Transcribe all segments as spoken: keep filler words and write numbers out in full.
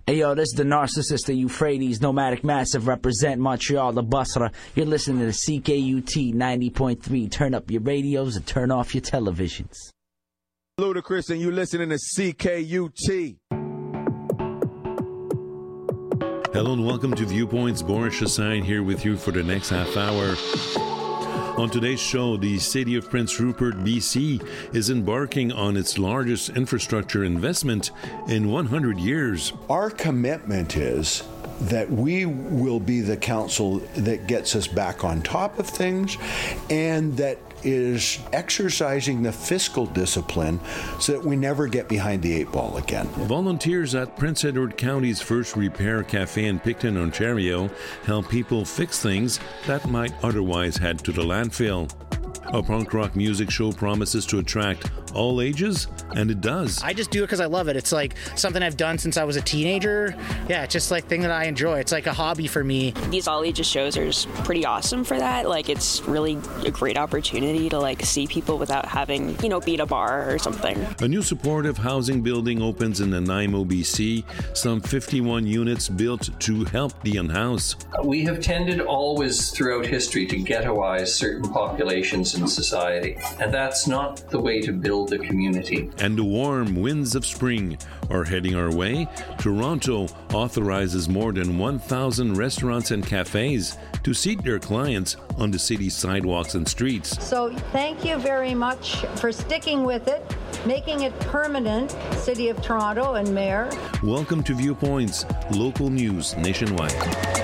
Hey yo, this is the narcissist of Euphrates, Nomadic Massive, represent Montreal, the Basra. You're listening to the C K U T ninety point three. Turn up your radios and turn off your televisions. Ludacris, and you listening to C K U T. Hello and welcome to Viewpoints. Boris Chassagne here with you for the next half hour. On today's show, the city of Prince Rupert, B C, is embarking on its largest infrastructure investment in one hundred years. Our commitment is that we will be the council that gets us back on top of things and that is exercising the fiscal discipline so that we never get behind the eight ball again. Volunteers at Prince Edward County's First Repair Cafe in Picton, Ontario, help people fix things that might otherwise head to the landfill. A punk rock music show promises to attract all ages, and it does. I just do it because I love it. It's like something I've done since I was a teenager. Yeah, it's just like thing that I enjoy. It's like a hobby for me. These all ages shows are pretty awesome for that. Like, it's really a great opportunity to like see people without having, you know, be at a bar or something. A new supportive housing building opens in Nanaimo, B C. Some fifty-one units built to help the unhoused. We have tended always throughout history to ghettoize certain populations in society, and that's not the way to build the community. And the warm winds of spring are heading our way. Toronto authorizes more than one thousand restaurants and cafes to seat their clients on the city's sidewalks and streets. So thank you very much for sticking with it, making it permanent, City of Toronto and Mayor. Welcome to Viewpoints, local news nationwide.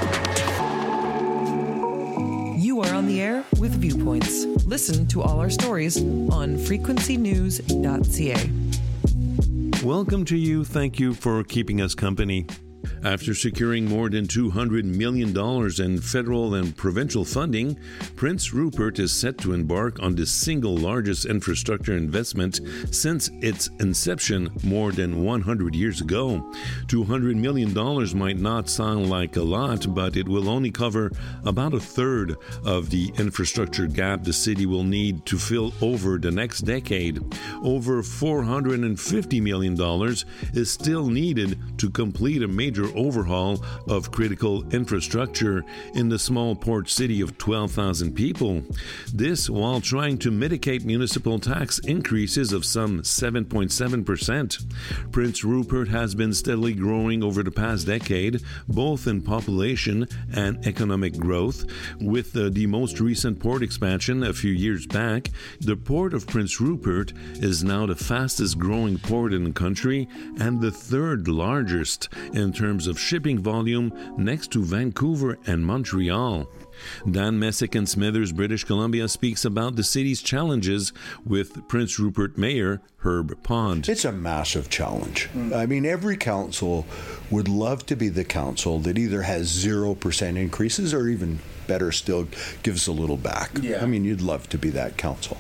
You are on the air with Viewpoints. Listen to all our stories on frequency news dot c a. Welcome to you. Thank you for keeping us company. After securing more than two hundred million dollars in federal and provincial funding, Prince Rupert is set to embark on the single largest infrastructure investment since its inception more than one hundred years ago. two hundred million dollars might not sound like a lot, but it will only cover about a third of the infrastructure gap the city will need to fill over the next decade. Over four hundred fifty million dollars is still needed to complete a major overhaul of critical infrastructure in the small port city of twelve thousand people. This while trying to mitigate municipal tax increases of some seven point seven percent. Prince Rupert has been steadily growing over the past decade, both in population and economic growth. With uh, the most recent port expansion a few years back, the port of Prince Rupert is now the fastest growing port in the country and the third largest in terms of shipping volume next to Vancouver and Montreal. Dan Messick in Smithers, British Columbia, speaks about the city's challenges with Prince Rupert Mayor Herb Pond. It's a massive challenge. Mm. I mean, every council would love to be the council that either has zero percent increases or even better still gives a little back. Yeah. I mean, you'd love to be that council.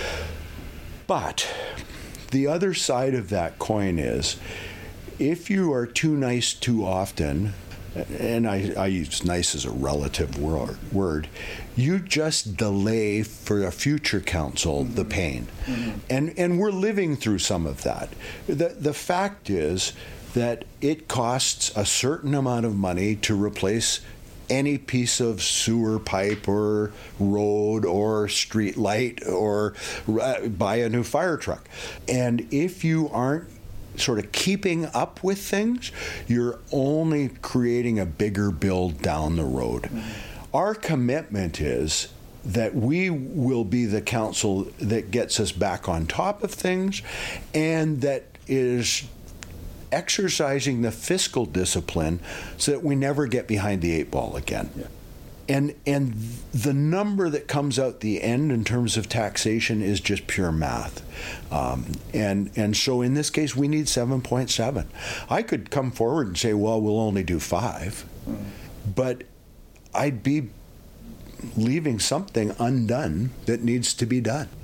But the other side of that coin is if you are too nice too often, and I, I use nice as a relative word, word, you just delay for a future council mm-hmm. the pain. Mm-hmm. And and we're living through some of that. The, the fact is that it costs a certain amount of money to replace any piece of sewer pipe or road or street light or uh, buy a new fire truck. And if you aren't sort of keeping up with things, you're only creating a bigger bill down the road. Mm-hmm. Our commitment is that we will be the council that gets us back on top of things and that is exercising the fiscal discipline so that we never get behind the eight ball again. Yeah. And and the number that comes out the end in terms of taxation is just pure math. Um, and and so in this case, we need seven point seven. I could come forward and say, well, we'll only do five. Mm. But I'd be leaving something undone that needs to be done.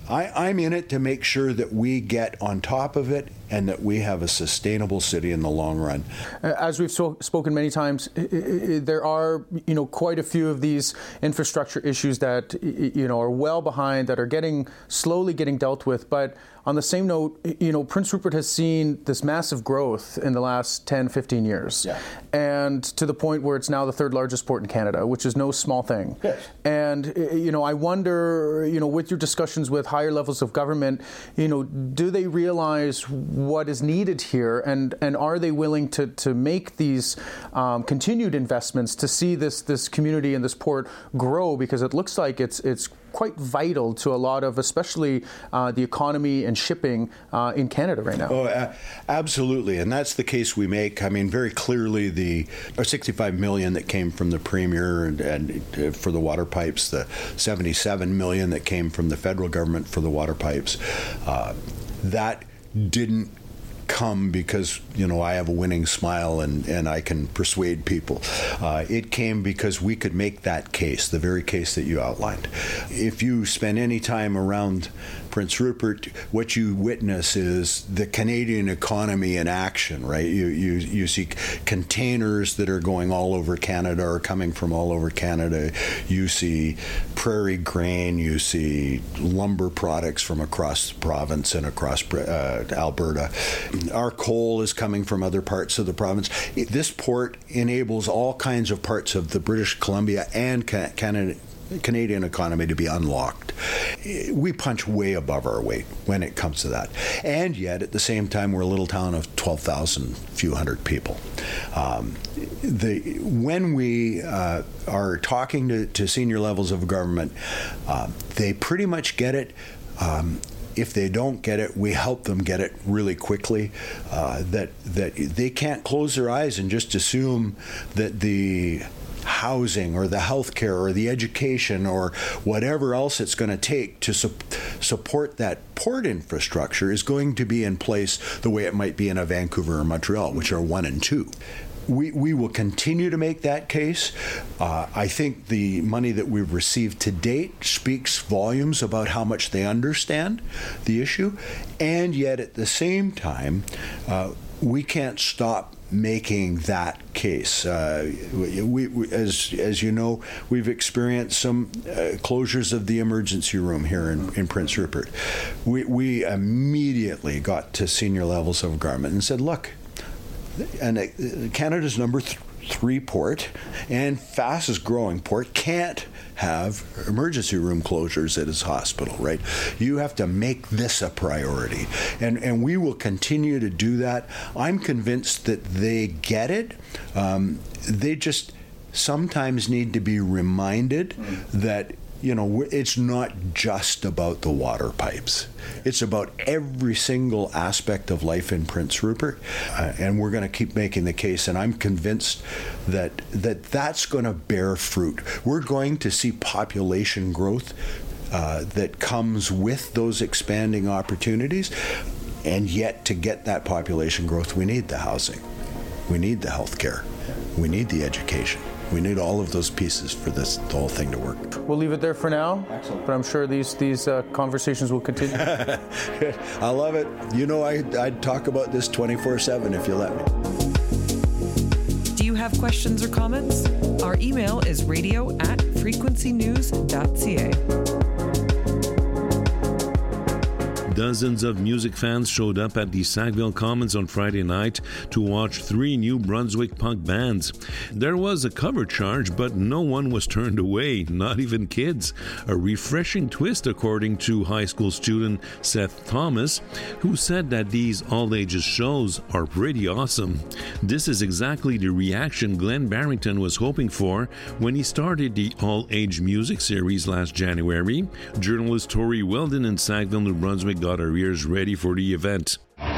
I, I'm in it to make sure that we get on top of it and that we have a sustainable city in the long run. As we've so, spoken many times, there are, you know, quite a few of these infrastructure issues that, you know, are well behind, that are getting slowly getting dealt with. But on the same note, you know, Prince Rupert has seen this massive growth in the last ten, fifteen years. Yeah. And to the point where it's now the third largest port in Canada, which is no small thing. Yes. And, you know, I wonder, you know, with your discussions with higher levels of government, you know, do they realize what is needed here, and, and are they willing to, to make these um, continued investments to see this this community and this port grow, because it looks like it's it's quite vital to a lot of, especially uh, the economy and shipping uh, in Canada right now. Oh, uh, absolutely, and that's the case we make. I mean, very clearly, the uh, sixty-five million that came from the Premier and, and uh, for the water pipes, the seventy-seven million that came from the federal government for the water pipes, uh, that didn't come because, you know, I have a winning smile and, and I can persuade people. Uh, it came because we could make that case, the very case that you outlined. If you spend any time around Prince Rupert, what you witness is the Canadian economy in action, right? You you you see containers that are going all over Canada or coming from all over Canada. You see prairie grain. You see lumber products from across the province and across uh, Alberta. Our coal is coming from other parts of the province. This port enables all kinds of parts of the British Columbia and Canada. Canadian economy to be unlocked. We punch way above our weight when it comes to that. And yet, at the same time, we're a little town of twelve thousand, few hundred people. Um, the, when we uh, are talking to, to senior levels of government, uh, they pretty much get it. Um, If they don't get it, we help them get it really quickly. Uh, that that they can't close their eyes and just assume that the housing or the healthcare or the education or whatever else it's going to take to su- support that port infrastructure is going to be in place the way it might be in a Vancouver or Montreal, which are one and two. We, we will continue to make that case. Uh, I think the money that we've received to date speaks volumes about how much they understand the issue, and yet at the same time, uh, we can't stop making that case. Uh, we, we, as as you know, we've experienced some uh, closures of the emergency room here in, in Prince Rupert. We, we immediately got to senior levels of government and said, look, and uh, Canada's number th- three port and fastest growing port can't have emergency room closures at its hospital, right? You have to make this a priority. And and we will continue to do that. I'm convinced that they get it. Um, they just sometimes need to be reminded mm. that, you know, it's not just about the water pipes. It's about every single aspect of life in Prince Rupert, uh, and we're going to keep making the case, and I'm convinced that, that that's going to bear fruit. We're going to see population growth uh, that comes with those expanding opportunities, and yet to get that population growth, we need the housing, we need the health care, we need the education. We need all of those pieces for this the whole thing to work. We'll leave it there for now. Excellent. But I'm sure these these uh, conversations will continue. I love it. You know, I, I'd talk about this twenty-four seven if you let me. Do you have questions or comments? Our email is radio at frequency news dot c a. Dozens of music fans showed up at the Sackville Commons on Friday night to watch three New Brunswick punk bands. There was a cover charge, but no one was turned away, not even kids. A refreshing twist, according to high school student Seth Thomas, who said that these all-ages shows are pretty awesome. This is exactly the reaction Glenn Barrington was hoping for when he started the all-age music series last January. Journalist Tori Weldon in Sackville, New Brunswick got our ears ready for the event.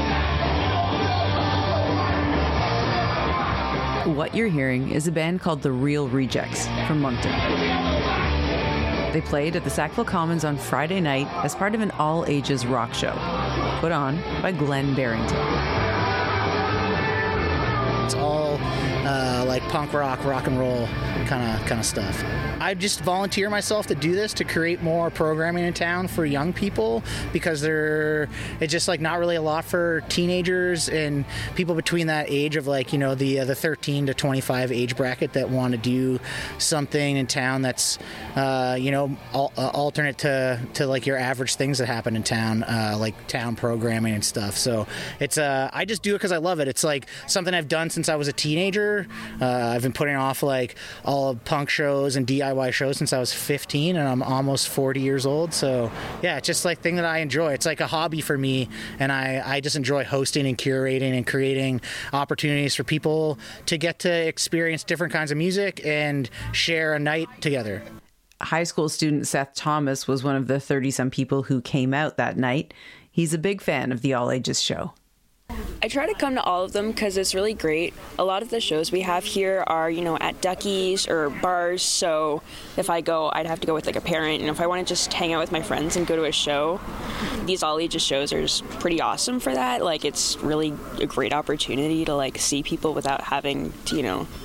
What you're hearing is a band called The Real Rejects from Moncton. They played at the Sackville Commons on Friday night as part of an all-ages rock show put on by Glenn Barrington. It's all uh, like punk rock, rock and roll kind of kind of stuff. I just volunteer myself to do this to create more programming in town for young people, because they're it's just like not really a lot for teenagers and people between that age of like, you know, the uh, the thirteen to twenty-five age bracket that want to do something in town that's uh, you know al- uh, alternate to to like your average things that happen in town, uh, like town programming and stuff. So it's uh, I just do it because I love it. It's like something I've done since I was a teenager. Uh, I've been putting off like all of punk shows and D I Y shows since I was fifteen, and I'm almost forty years old. So yeah, it's just like thing that I enjoy. It's like a hobby for me, and I, I just enjoy hosting and curating and creating opportunities for people to get to experience different kinds of music and share a night together. High school student Seth Thomas was one of the thirty-some people who came out that night. He's a big fan of the All Ages show. I try to come to all of them because it's really great. A lot of the shows we have here are, you know, at Ducky's or bars, so if I go, I'd have to go with like a parent, and if I want to just hang out with my friends and go to a show, these all ages shows are just pretty awesome for that. Like, it's really a great opportunity to like see people without having to, you know,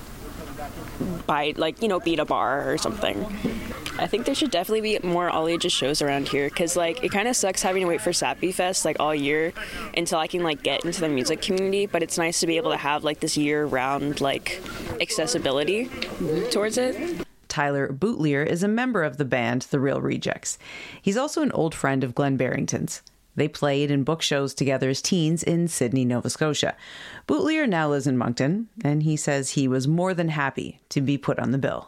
buy, like, you know, be at a bar or something. I think there should definitely be more all ages shows around here, because like it kind of sucks having to wait for Sappy Fest like all year until I can like get into the music community, but it's nice to be able to have like this year round like accessibility towards it. Tyler Bootleer is a member of the band The Real Rejects. He's also an old friend of Glenn Barrington's. They played and booked shows together as teens in Sydney, Nova Scotia. Bootleer now lives in Moncton, and he says he was more than happy to be put on the bill.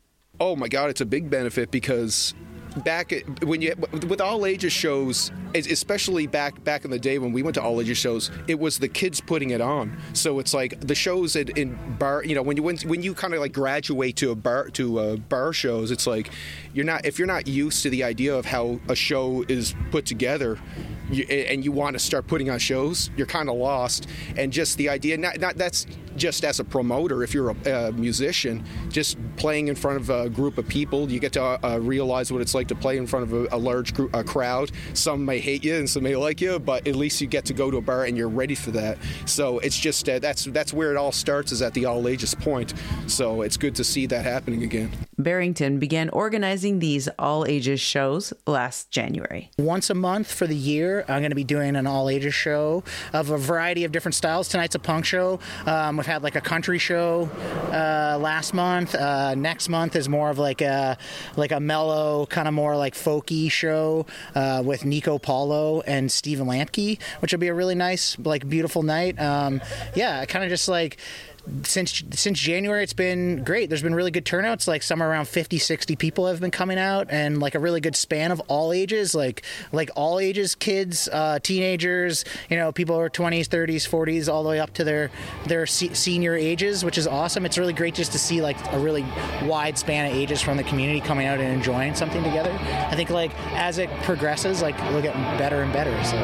Oh my God, it's a big benefit, because back at, when you with all ages shows, especially back back in the day when we went to all ages shows, it was the kids putting it on. So it's like the shows in, in bar, you know, when you when, when you kind of like graduate to a bar to a bar shows, it's like you're not if you're not used to the idea of how a show is put together. You, and you want to start putting on shows, you're kind of lost. And just the idea, not, not that's just as a promoter, if you're a, a musician, just playing in front of a group of people, you get to uh, realize what it's like to play in front of a, a large group, a crowd. Some may hate you and some may like you, but at least you get to go to a bar and you're ready for that. So it's just, uh, that's that's where it all starts, is at the all ages point. So it's good to see that happening again. Barrington began organizing these all ages shows last January. Once a month for the year, I'm going to be doing an all ages show of a variety of different styles. Tonight's a punk show. Um, we've had like a country show uh, last month. Uh, next month is more of like a like a mellow, kind of more like folky show uh, with Nico Paulo and Stephen Lampke, which will be a really nice, like beautiful night. Um, yeah, kind of just like Since since January, it's been great. There's been really good turnouts. Like somewhere around fifty, sixty people have been coming out, and like a really good span of all ages, like like all ages, kids, uh, teenagers, you know, people who are twenties, thirties, forties, all the way up to their their se- senior ages, which is awesome. It's really great just to see like a really wide span of ages from the community coming out and enjoying something together. I think like as it progresses, like we'll get better and better. So.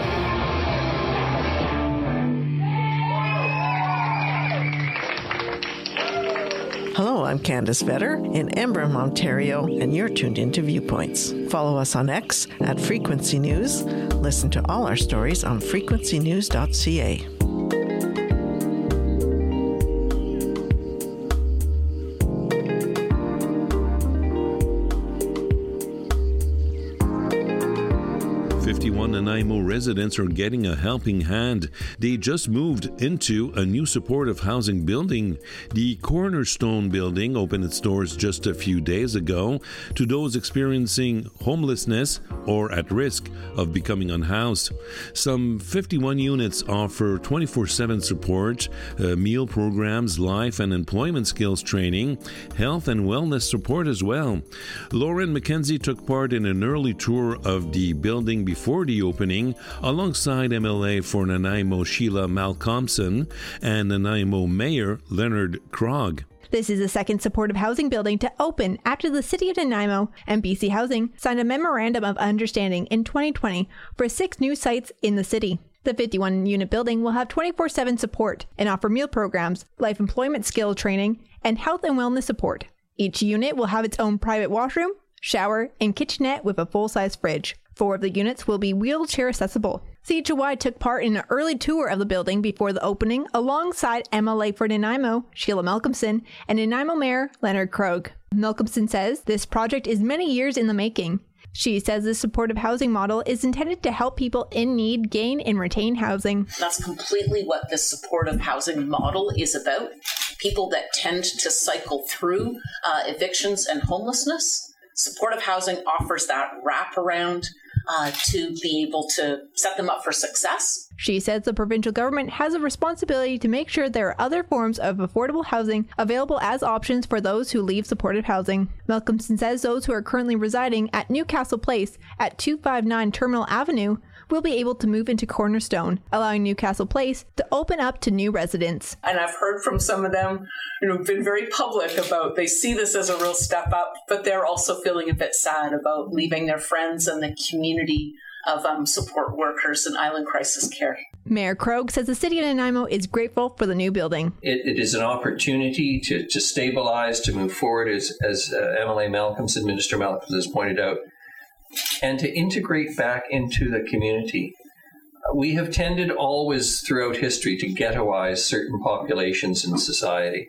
Hello, I'm Candace Vetter in Embrun, Ontario, and you're tuned into Viewpoints. Follow us on X at Frequency News. Listen to all our stories on frequency news dot c a. fifty-one Nanaimo residents are getting a helping hand. They just moved into a new supportive housing building. The Cornerstone building opened its doors just a few days ago to those experiencing homelessness or at risk of becoming unhoused. Some fifty-one units offer twenty-four seven support, uh, meal programs, life and employment skills training, health and wellness support as well. Lauren McKenzie took part in an early tour of the building before the opening, alongside M L A for Nanaimo Sheila Malcolmson and Nanaimo Mayor Leonard Krog. This is the second supportive housing building to open after the City of Nanaimo and B C Housing signed a Memorandum of Understanding in twenty twenty for six new sites in the city. The fifty-one unit building will have twenty-four seven support and offer meal programs, life employment skill training, and health and wellness support. Each unit will have its own private washroom, shower, and kitchenette with a full-size fridge. Four of the units will be wheelchair accessible. C H O Y took part in an early tour of the building before the opening alongside M L A for Nanaimo, Sheila Malcolmson, and Nanaimo Mayor Leonard Krogh. Malcolmson says this project is many years in the making. She says this supportive housing model is intended to help people in need gain and retain housing. That's completely what this supportive housing model is about. People that tend to cycle through uh, evictions and homelessness. Supportive housing offers that wraparound uh, to be able to set them up for success. She says the provincial government has a responsibility to make sure there are other forms of affordable housing available as options for those who leave supportive housing. Malcolmson says those who are currently residing at Newcastle Place at two fifty-nine Terminal Avenue will be able to move into Cornerstone, allowing Newcastle Place to open up to new residents. And I've heard from some of them, you know, been very public about they see this as a real step up, but they're also feeling a bit sad about leaving their friends and the community of um, support workers in Island Crisis Care. Mayor Krogh says the city of Nanaimo is grateful for the new building. It, it is an opportunity to, to stabilize, to move forward, as, as uh, M L A Malcolmson, Minister Malcolmson has pointed out, and to integrate back into the community. We have tended always throughout history to ghettoize certain populations in society,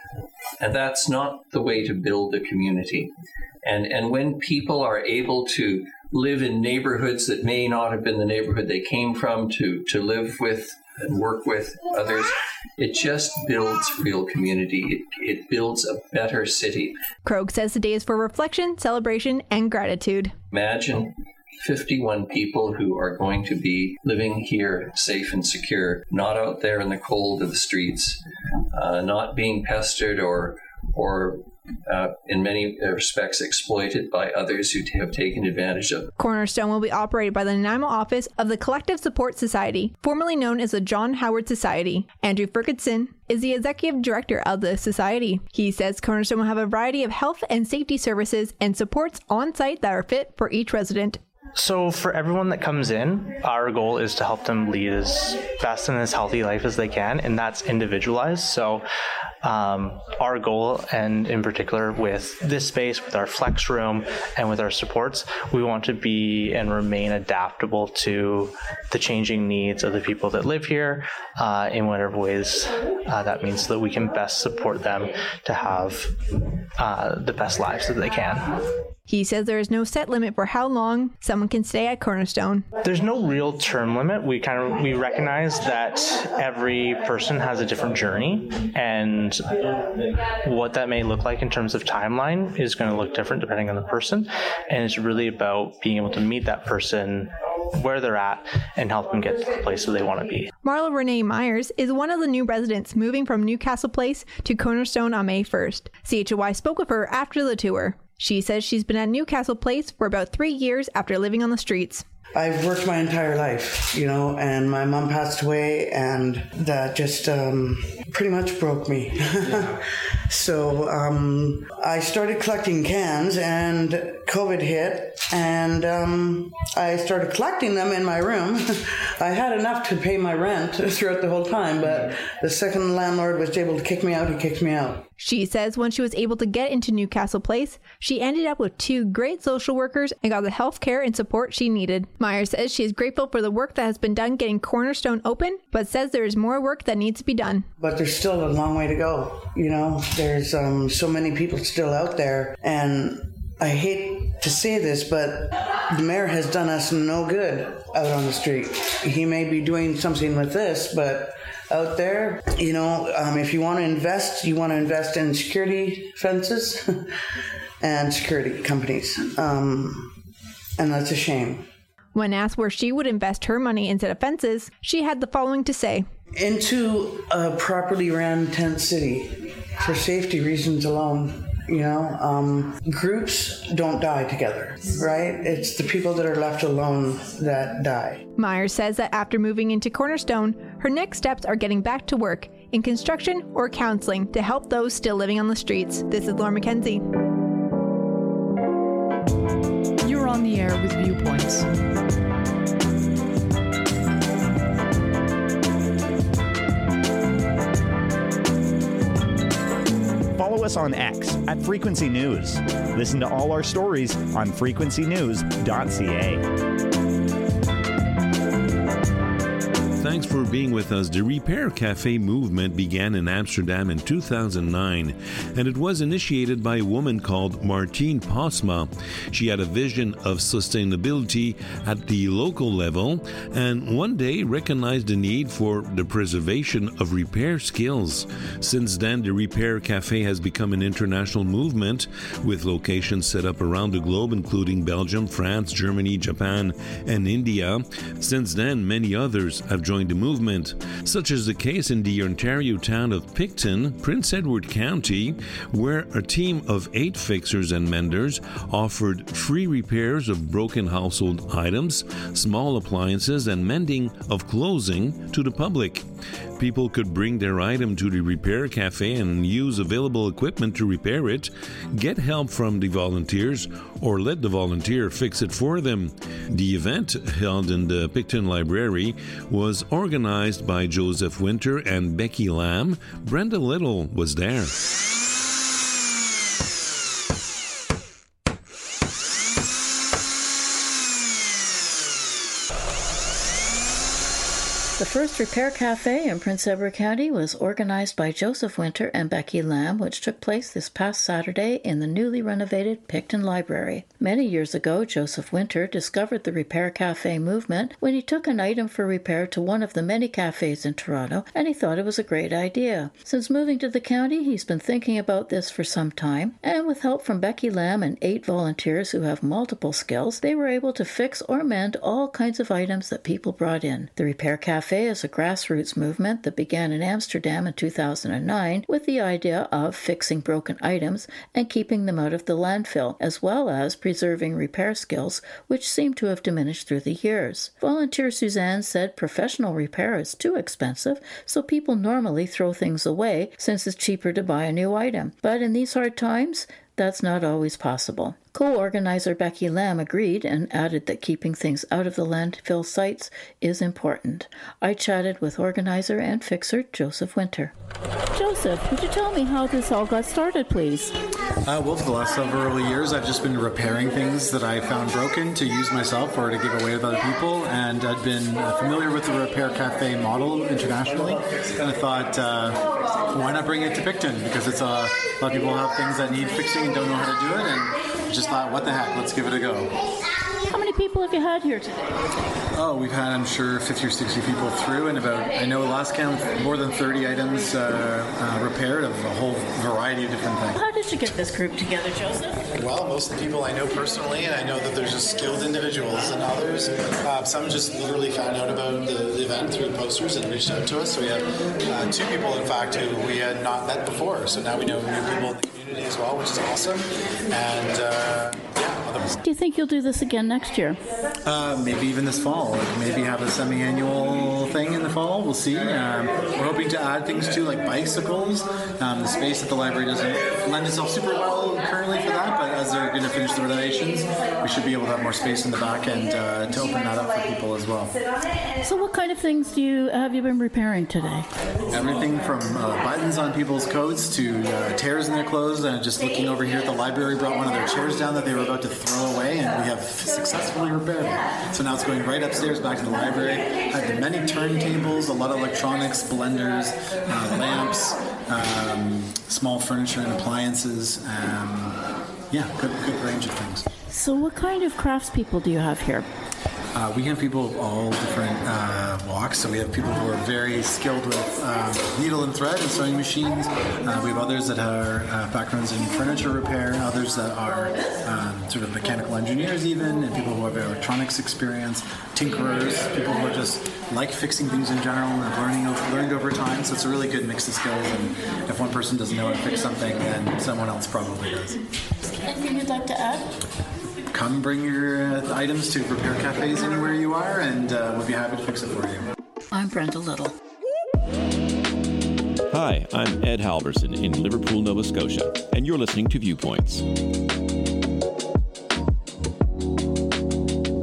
and that's not the way to build a community. And, and when people are able to live in neighborhoods that may not have been the neighborhood they came from, to, to live with and work with others, it just builds real community. It, it builds a better city. Krogh says the day is for reflection, celebration, and gratitude. Imagine fifty-one people who are going to be living here safe and secure, not out there in the cold of the streets, uh, not being pestered or or Uh, in many respects exploited by others who have taken advantage of. Cornerstone will be operated by the Nanaimo office of the Collective Support Society, formerly known as the John Howard Society. Andrew Ferguson is the executive director of the society. He says Cornerstone will have a variety of health and safety services and supports on site that are fit for each resident. So for everyone that comes in, our goal is to help them lead as best and as healthy life as they can, and that's individualized. So um, our goal, and in particular with this space, with our flex room, and with our supports, we want to be and remain adaptable to the changing needs of the people that live here uh, in whatever ways uh, that means, so that we can best support them to have uh, the best lives that they can. He says there is no set limit for how long someone can stay at Cornerstone. There's no real term limit. We kind of we recognize that every person has a different journey, and what that may look like in terms of timeline is going to look different depending on the person. And it's really about being able to meet that person where they're at and help them get to the place where they want to be. Marla Renee Myers is one of the new residents moving from Newcastle Place to Cornerstone on May first. C H O Y spoke with her after the tour. She says she's been at Newcastle Place for about three years after living on the streets. I've worked my entire life, you know, and my mom passed away, and that just um, pretty much broke me. Yeah. So um, I started collecting cans, and COVID hit, and um, I started collecting them in my room. I had enough to pay my rent throughout the whole time, but the second landlord was able to kick me out, he kicked me out. She says when she was able to get into Newcastle Place, she ended up with two great social workers and got the health care and support she needed. Myers says she is grateful for the work that has been done getting Cornerstone open, but says there is more work that needs to be done. But there's still a long way to go. You know, there's um, so many people still out there, and I hate to say this, but the mayor has done us no good out on the street. He may be doing something with this, but out there, you know, um, if you want to invest, you want to invest in security fences and security companies. Um, and that's a shame. When asked where she would invest her money instead of fences, she had the following to say. Into a properly ran tent city for safety reasons alone. You know, um, groups don't die together, right? It's the people that are left alone that die. Myers says that after moving into Cornerstone, her next steps are getting back to work in construction or counseling to help those still living on the streets. This is Laura McKenzie. You're on the air with Viewpoints. Follow us on X at Frequency News. Listen to all our stories on frequency news dot c a. Thanks for being with us. The Repair Cafe movement began in Amsterdam in two thousand nine, and it was initiated by a woman called Martine Posma. She had a vision of sustainability at the local level, and one day recognized the need for the preservation of repair skills. Since then, the Repair Cafe has become an international movement, with locations set up around the globe, including Belgium, France, Germany, Japan, and India. Since then, many others have joined the movement, such as the case in the Ontario town of Picton, Prince Edward County, where a team of eight fixers and menders offered free repairs of broken household items, small appliances, and mending of clothing to the public. People could bring their item to the Repair Cafe and use available equipment to repair it, get help from the volunteers, or let the volunteer fix it for them. The event, held in the Picton Library, was organized by Joseph Winter and Becky Lamb. Brenda Little was there. The first Repair Cafe in Prince Edward County was organized by Joseph Winter and Becky Lamb, which took place this past Saturday in the newly renovated Picton Library. Many years ago, Joseph Winter discovered the Repair Cafe movement when he took an item for repair to one of the many cafes in Toronto, and he thought it was a great idea. Since moving to the county, he's been thinking about this for some time, and with help from Becky Lamb and eight volunteers who have multiple skills, they were able to fix or mend all kinds of items that people brought in. The Repair Cafe is a grassroots movement that began in Amsterdam in two thousand nine with the idea of fixing broken items and keeping them out of the landfill, as well as preserving repair skills, which seem to have diminished through the years. Volunteer Suzanne said professional repair is too expensive, so people normally throw things away since it's cheaper to buy a new item. But in these hard times, that's not always possible. Co-organizer Becky Lamb agreed and added that keeping things out of the landfill sites is important. I chatted with organizer and fixer Joseph Winter. Joseph, could you tell me how this all got started, please? Uh, well, for the last several years, I've just been repairing things that I found broken to use myself or to give away with other people, and I'd been uh, familiar with the Repair Cafe model internationally, and I thought, uh, why not bring it to Picton? Because it's uh, a lot of people have things that need fixing and don't know how to do it, and just thought, what the heck, let's give it a go. How many people have you had here today? Oh, we've had, I'm sure, fifty or sixty people through, and about, I know last count, more than thirty items uh, uh, repaired of a whole variety of different things. How did you get this group together, Joseph? Well, most of the people I know personally, and I know that there's just skilled individuals, and others, uh, some just literally found out about the, the event through posters and reached out to us. So we have uh, two people, in fact, who we had not met before, so now we know new people in the community as well, which is awesome. And uh, yeah. Do you think you'll do this again next year? Uh, maybe even this fall. Like maybe have a semi-annual thing in the fall. We'll see. Um, we're hoping to add things too, like bicycles. Um, the space at the library doesn't lend itself super well currently for that, but as they're going to finish the renovations, we should be able to have more space in the back and uh, to open that up for people as well. So what kind of things do you have you been repairing today? Everything from uh, buttons on people's coats to uh, tears in their clothes. And just looking over here at the library, brought one of their chairs down that they were about to throw away, and we have successfully repaired it. So now it's going right upstairs back to the library. I have many turntables, a lot of electronics, blenders, uh, lamps, um, small furniture and appliances. Um, yeah, good, good range of things. So what kind of craftspeople do you have here? Uh, we have people of all different uh, walks. So we have people who are very skilled with uh, needle and thread and sewing machines. Uh, we have others that are uh, backgrounds in furniture repair, others that are um, sort of mechanical engineers even, and people who have electronics experience, tinkerers, people who are just like fixing things in general and have learning over, learned over time. So it's a really good mix of skills, and if one person doesn't know how to fix something, then someone else probably does. Anything you'd like to add? Come bring your uh, items to Repair Cafes anywhere you are, and uh, we'll be happy to fix it for you. I'm Brenda Little. Hi, I'm Ed Halverson in Liverpool, Nova Scotia, and you're listening to Viewpoints. To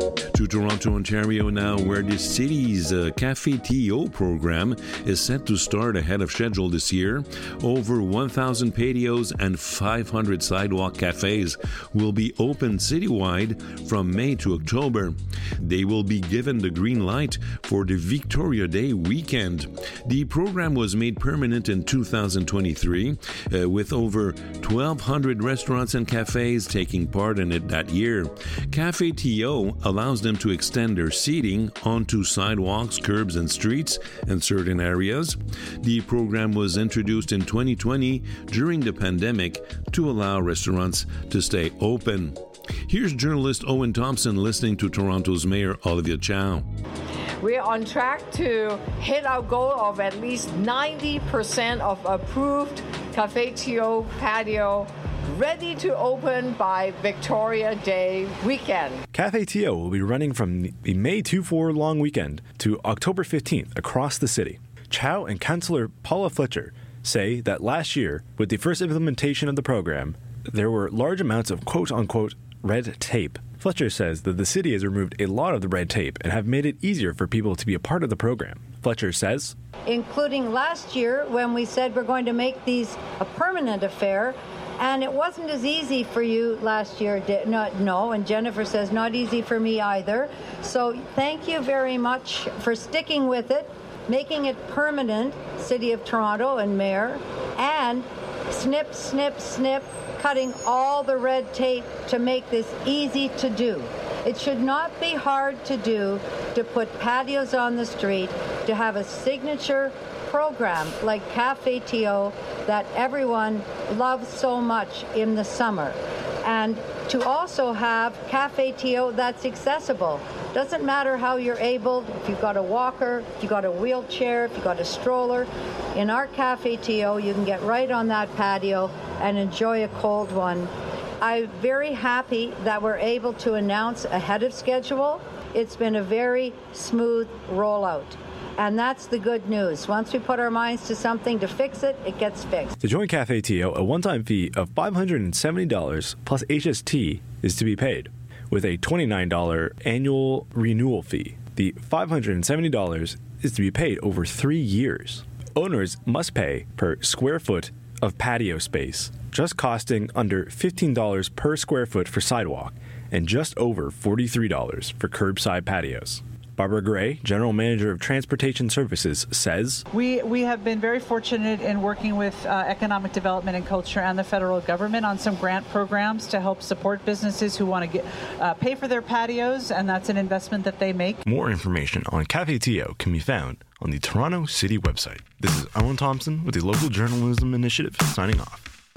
To Toronto, Ontario now, where the city's uh, Café T O program is set to start ahead of schedule this year. Over one thousand patios and five hundred sidewalk cafes will be open citywide from May to October. They will be given the green light for the Victoria Day weekend. The program was made permanent in two thousand twenty-three, uh, with over twelve hundred restaurants and cafes taking part in it that year. Café T O allows them to extend their seating onto sidewalks, curbs, and streets in certain areas. The program was introduced in twenty twenty during the pandemic to allow restaurants to stay open. Here's journalist Owen Thompson listening to Toronto's Mayor Olivia Chow. We're on track to hit our goal of at least ninety percent of approved Café T O patio ready to open by Victoria Day weekend. Café T O will be running from the May twenty-fourth long weekend to October fifteenth across the city. Chow and Councillor Paula Fletcher say that last year, with the first implementation of the program, there were large amounts of quote-unquote red tape. Fletcher says that the city has removed a lot of the red tape and have made it easier for people to be a part of the program. Fletcher says, including last year when we said we're going to make these a permanent affair, and it wasn't as easy for you last year. No, no, and Jennifer says not easy for me either. So thank you very much for sticking with it, making it permanent, City of Toronto and Mayor, and snip, snip, snip, cutting all the red tape to make this easy to do. It should not be hard to do to put patios on the street, to have a signature program like Café T O that everyone loves so much in the summer. And to also have Café T O that's accessible. Doesn't matter how you're able, if you've got a walker, if you've got a wheelchair, if you've got a stroller. In our Café T O, you can get right on that patio and enjoy a cold one. I'm very happy that we're able to announce ahead of schedule. It's been a very smooth rollout. And that's the good news. Once we put our minds to something to fix it, it gets fixed. To join Café T O, a one-time fee of five hundred seventy dollars plus H S T is to be paid, with a twenty-nine dollars annual renewal fee. The five hundred seventy dollars is to be paid over three years. Owners must pay per square foot of patio space, just costing under fifteen dollars per square foot for sidewalk and just over forty-three dollars for curbside patios. Barbara Gray, General Manager of Transportation Services, says, We we have been very fortunate in working with uh, Economic Development and Culture and the federal government on some grant programs to help support businesses who want to get uh, pay for their patios, and that's an investment that they make. More information on Café T O can be found on the Toronto City website. This is Owen Thompson with the Local Journalism Initiative, signing off.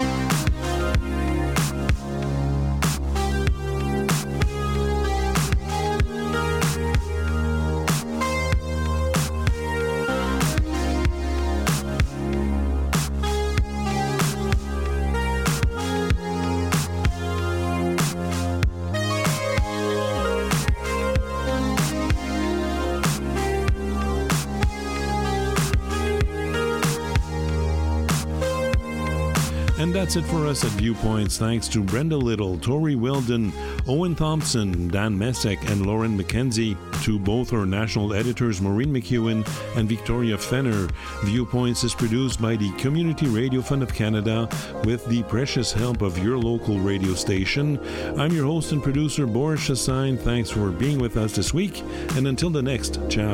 And that's it for us at Viewpoints. Thanks to Brenda Little, Tori Weldon, Owen Thompson, Dan Messick, and Lauren McKenzie. To both our national editors, Maureen McEwen and Victoria Fenner. Viewpoints is produced by the Community Radio Fund of Canada with the precious help of your local radio station. I'm your host and producer, Boris Chassagne. Thanks for being with us this week. And until the next, ciao.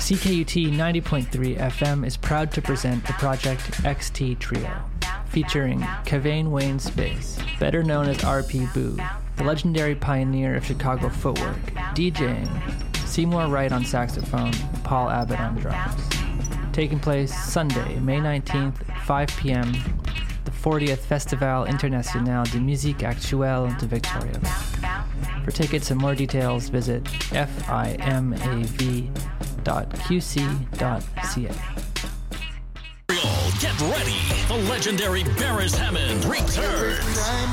C K U T ninety point three F M is proud to present the Project X T Trio, featuring Kavane Wayne Space, better known as R P Boo, the legendary pioneer of Chicago footwork, DJing, Seymour Wright on saxophone, Paul Abbott on drums. Taking place Sunday, May nineteenth, five p.m., the fortieth Festival International de Musique Actuelle de Victoria. For tickets and more details, visit fimav dot q c dot c a. Get ready, the legendary Beres Hammond returns.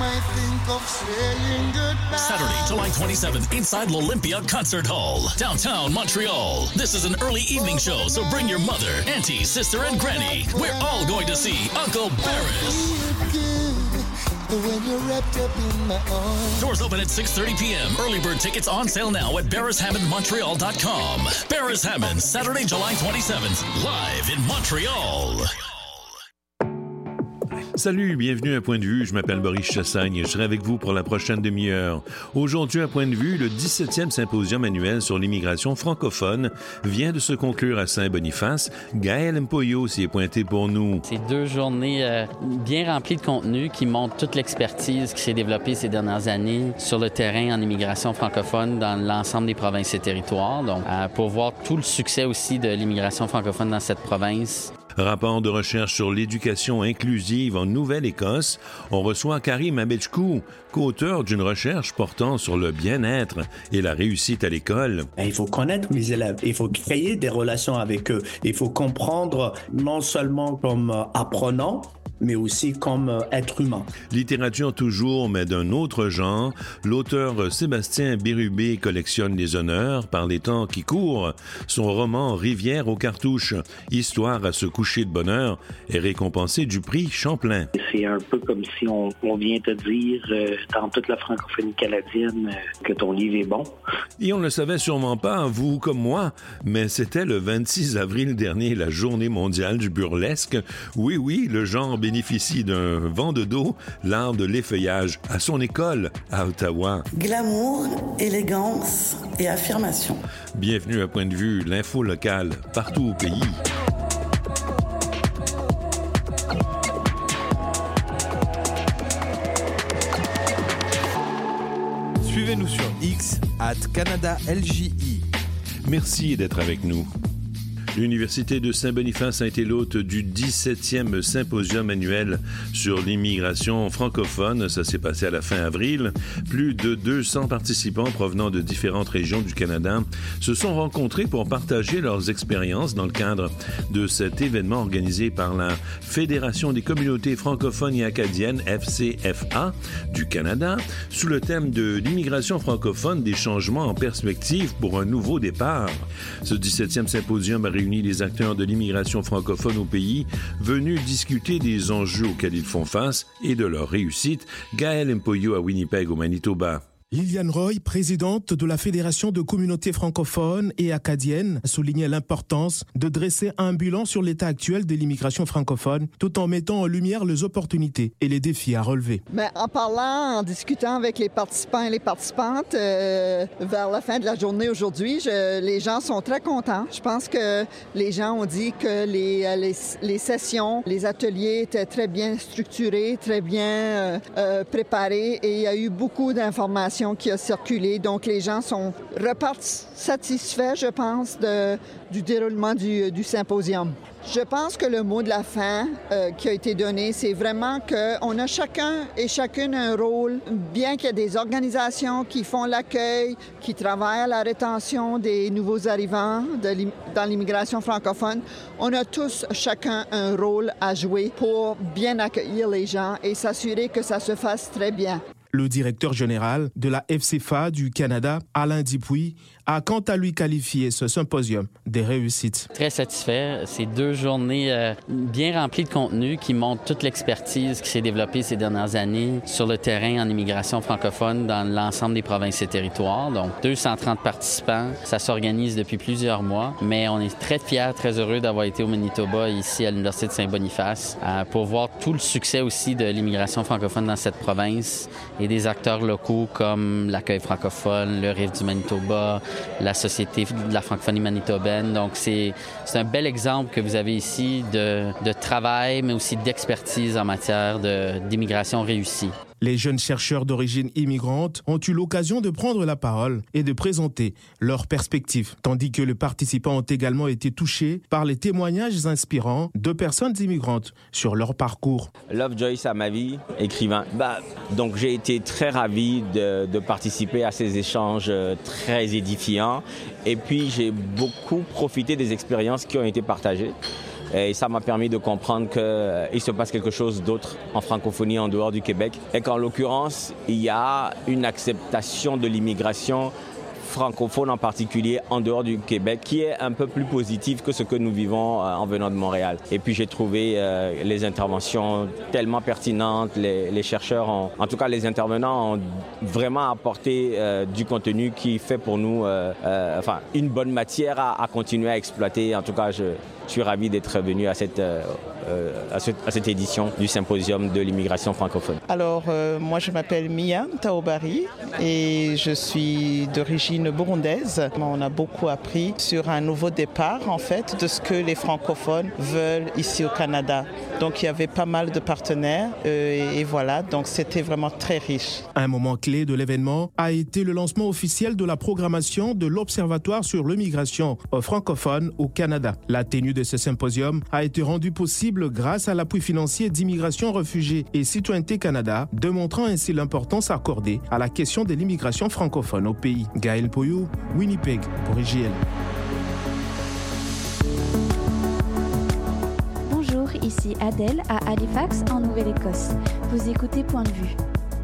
Saturday, July twenty-seventh, inside l'Olympia Concert Hall, downtown Montreal. This is an early evening show, so bring your mother, auntie, sister, and granny. We're all going to see Uncle Beres. When you're wrapped up in my arms. Doors open at six thirty p.m. Early bird tickets on sale now at beres hammond montreal dot com. Beres Hammond, Saturday, July twenty-seventh, live in Montreal. Salut, bienvenue à Point de Vue, je m'appelle Boris Chassagne et je serai avec vous pour la prochaine demi-heure. Aujourd'hui à Point de Vue, le dix-septième symposium annuel sur l'immigration francophone vient de se conclure à Saint-Boniface. Gaël Mpoyo s'y est pointé pour nous. C'est deux journées euh, bien remplies de contenu qui montrent toute l'expertise qui s'est développée ces dernières années sur le terrain en immigration francophone dans l'ensemble des provinces et territoires. Donc, euh, pour voir tout le succès aussi de l'immigration francophone dans cette province. Rapport de recherche sur l'éducation inclusive en Nouvelle-Écosse, on reçoit Karim Abetchkou, co-auteur d'une recherche portant sur le bien-être et la réussite à l'école. Il faut connaître les élèves, il faut créer des relations avec eux, il faut comprendre non seulement comme apprenant, mais aussi comme être humain. Littérature toujours, mais d'un autre genre, l'auteur Sébastien Bérubé collectionne les honneurs par les temps qui courent. Son roman Rivière aux cartouches, histoire à se coucher de bonne heure, est récompensé du prix Champlain. C'est un peu comme si on, on vient te dire euh, dans toute la francophonie canadienne euh, que ton livre est bon. Et on ne le savait sûrement pas, vous comme moi, mais c'était le vingt-six avril dernier, la journée mondiale du burlesque. Oui, oui, le genre bénéficie d'un vent de dos, l'art de l'effeuillage, à son école à Ottawa. Glamour, élégance et affirmation. Bienvenue à Point de Vue, l'info locale, partout au pays. Suivez-nous sur X, arobase Canada L J I. Merci d'être avec nous. L'Université de Saint-Boniface a été l'hôte du dix-septième symposium annuel sur l'immigration francophone. Ça s'est passé à la fin avril. Plus de deux cents participants provenant de différentes régions du Canada se sont rencontrés pour partager leurs expériences dans le cadre de cet événement organisé par la Fédération des communautés francophones et acadiennes, F C F A, du Canada, sous le thème de l'immigration francophone, des changements en perspective pour un nouveau départ. Ce dix-septième symposium a réuni les acteurs de l'immigration francophone au pays, venus discuter des enjeux auxquels ils font face et de leur réussite. Gaël Mpoyo à Winnipeg, au Manitoba. Liliane Roy, présidente de la Fédération de communautés francophones et acadiennes, soulignait l'importance de dresser un bilan sur l'état actuel de l'immigration francophone, tout en mettant en lumière les opportunités et les défis à relever. Mais en parlant, en discutant avec les participants et les participantes, euh, vers la fin de la journée aujourd'hui, je, les gens sont très contents. Je pense que les gens ont dit que les, les, les sessions, les ateliers étaient très bien structurés, très bien euh, euh, préparés et il y a eu beaucoup d'informations qui a circulé. Donc, les gens sont repartent satisfaits, je pense, de, du déroulement du, du symposium. Je pense que le mot de la fin euh, qui a été donné, c'est vraiment qu'on a chacun et chacune un rôle, bien qu'il y ait des organisations qui font l'accueil, qui travaillent à la rétention des nouveaux arrivants de l'im- dans l'immigration francophone. On a tous chacun un rôle à jouer pour bien accueillir les gens et s'assurer que ça se fasse très bien. Le directeur général de la F C F A du Canada, Alain Dupuis, a quant à lui qualifié ce symposium des réussites. Très satisfait. C'est deux journées euh, bien remplies de contenu qui montrent toute l'expertise qui s'est développée ces dernières années sur le terrain en immigration francophone dans l'ensemble des provinces et territoires. Donc, deux cent trente participants. Ça s'organise depuis plusieurs mois, mais on est très fiers, très heureux d'avoir été au Manitoba, ici à l'Université de Saint-Boniface, euh, pour voir tout le succès aussi de l'immigration francophone dans cette province et des acteurs locaux comme l'Accueil francophone, le Rift du Manitoba, la Société de la francophonie manitobaine. Donc, c'est, c'est un bel exemple que vous avez ici de, de travail, mais aussi d'expertise en matière de, d'immigration réussie. Les jeunes chercheurs d'origine immigrante ont eu l'occasion de prendre la parole et de présenter leurs perspectives, tandis que les participants ont également été touchés par les témoignages inspirants de personnes immigrantes sur leur parcours. Lovejoy Samavi, écrivain. Bah, donc j'ai été très ravi de, de participer à ces échanges très édifiants et puis j'ai beaucoup profité des expériences qui ont été partagées. Et ça m'a permis de comprendre qu'il euh, se passe quelque chose d'autre en francophonie en dehors du Québec. Et qu'en l'occurrence, il y a une acceptation de l'immigration francophone en particulier en dehors du Québec qui est un peu plus positive que ce que nous vivons euh, en venant de Montréal. Et puis j'ai trouvé euh, les interventions tellement pertinentes, les, les chercheurs, ont, en tout cas les intervenants ont vraiment apporté euh, du contenu qui fait pour nous euh, euh, enfin, une bonne matière à, à continuer à exploiter. En tout cas, je, je suis ravi d'être venu à cette, euh, euh, à, ce, à cette édition du Symposium de l'immigration francophone. Alors, euh, moi je m'appelle Mia Taobari et je suis d'origine burundaise. On a beaucoup appris sur un nouveau départ, en fait, de ce que les francophones veulent ici au Canada. Donc, il y avait pas mal de partenaires euh, et, et voilà, donc c'était vraiment très riche. Un moment clé de l'événement a été le lancement officiel de la programmation de l'Observatoire sur l'immigration francophone au Canada. La tenue de ce symposium a été rendue possible grâce à l'appui financier d'Immigration, Réfugiés et Citoyenneté Canada, démontrant ainsi l'importance accordée à la question de l'immigration francophone au pays. Gaël Poyou, Winnipeg, pour I G L. Bonjour, ici Adèle à Halifax, en Nouvelle-Écosse. Vous écoutez Point de vue.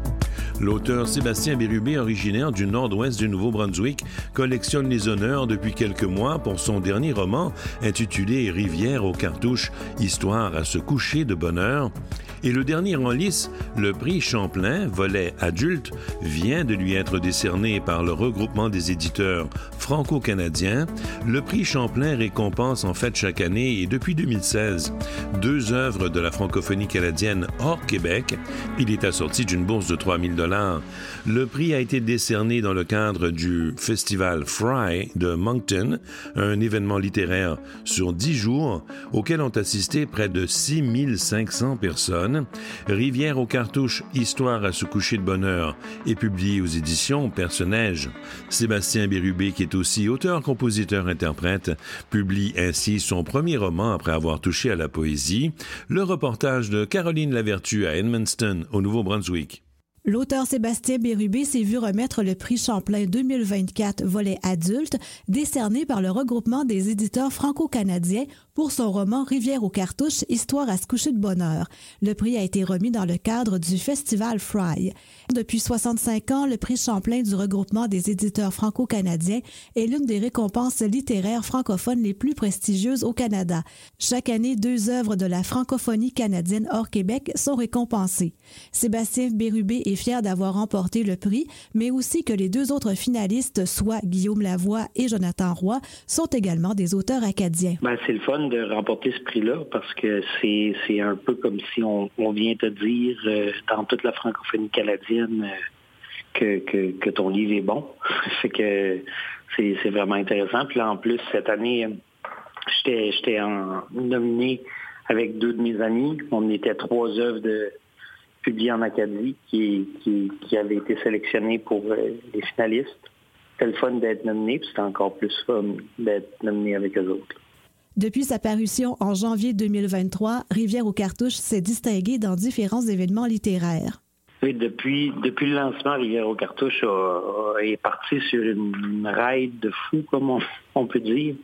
L'auteur Sébastien Bérubé, originaire du nord-ouest du Nouveau-Brunswick, collectionne les honneurs depuis quelques mois pour son dernier roman intitulé Rivière aux cartouches, histoire à se coucher de bonheur. Et le dernier en lice, le prix Champlain, volet adulte, vient de lui être décerné par le regroupement des éditeurs franco-canadiens. Le prix Champlain récompense en fait chaque année et depuis deux mille seize deux œuvres de la francophonie canadienne hors Québec. Il est assorti d'une bourse de trois mille dollars. Le prix a été décerné dans le cadre du Festival Fry de Moncton, un événement littéraire sur dix jours auquel ont assisté près de six mille cinq cents personnes. Rivière aux cartouches, histoire à se coucher de bonheur, est publié aux éditions Perce-Neige. Sébastien Bérubé, qui est aussi auteur, compositeur, interprète, publie ainsi son premier roman après avoir touché à la poésie. Le reportage de Caroline Lavertu à Edmundston, au Nouveau-Brunswick. L'auteur Sébastien Bérubé s'est vu remettre le prix Champlain deux mille vingt-quatre, volet adulte, décerné par le regroupement des éditeurs franco-canadiens pour son roman Rivière aux cartouches, histoire à se coucher de bonheur. Le prix a été remis dans le cadre du Festival Fry. Depuis soixante-cinq ans, le prix Champlain du regroupement des éditeurs franco-canadiens est l'une des récompenses littéraires francophones les plus prestigieuses au Canada. Chaque année, deux œuvres de la francophonie canadienne hors Québec sont récompensées. Sébastien Bérubé est fier d'avoir remporté le prix, mais aussi que les deux autres finalistes, soit Guillaume Lavoie et Jonathan Roy, sont également des auteurs acadiens. Ben, c'est le fun de remporter ce prix-là parce que c'est, c'est un peu comme si on, on vient te dire euh, dans toute la francophonie canadienne euh, que, que, que ton livre est bon. Fait que c'est, c'est vraiment intéressant. Puis là, en plus, cette année, j'étais, j'étais en, nominé avec deux de mes amis. On était trois œuvres de publiées en Acadie qui, qui, qui avaient été sélectionnées pour euh, les finalistes. C'était le fun d'être nominé, puis c'était encore plus fun d'être nominé avec eux autres. Depuis sa parution en janvier deux mille vingt-trois, Rivière aux cartouches s'est distingué dans différents événements littéraires. Oui, depuis, depuis le lancement, Rivière aux cartouches a, a, est parti sur une, une ride de fou, comme on, on peut dire.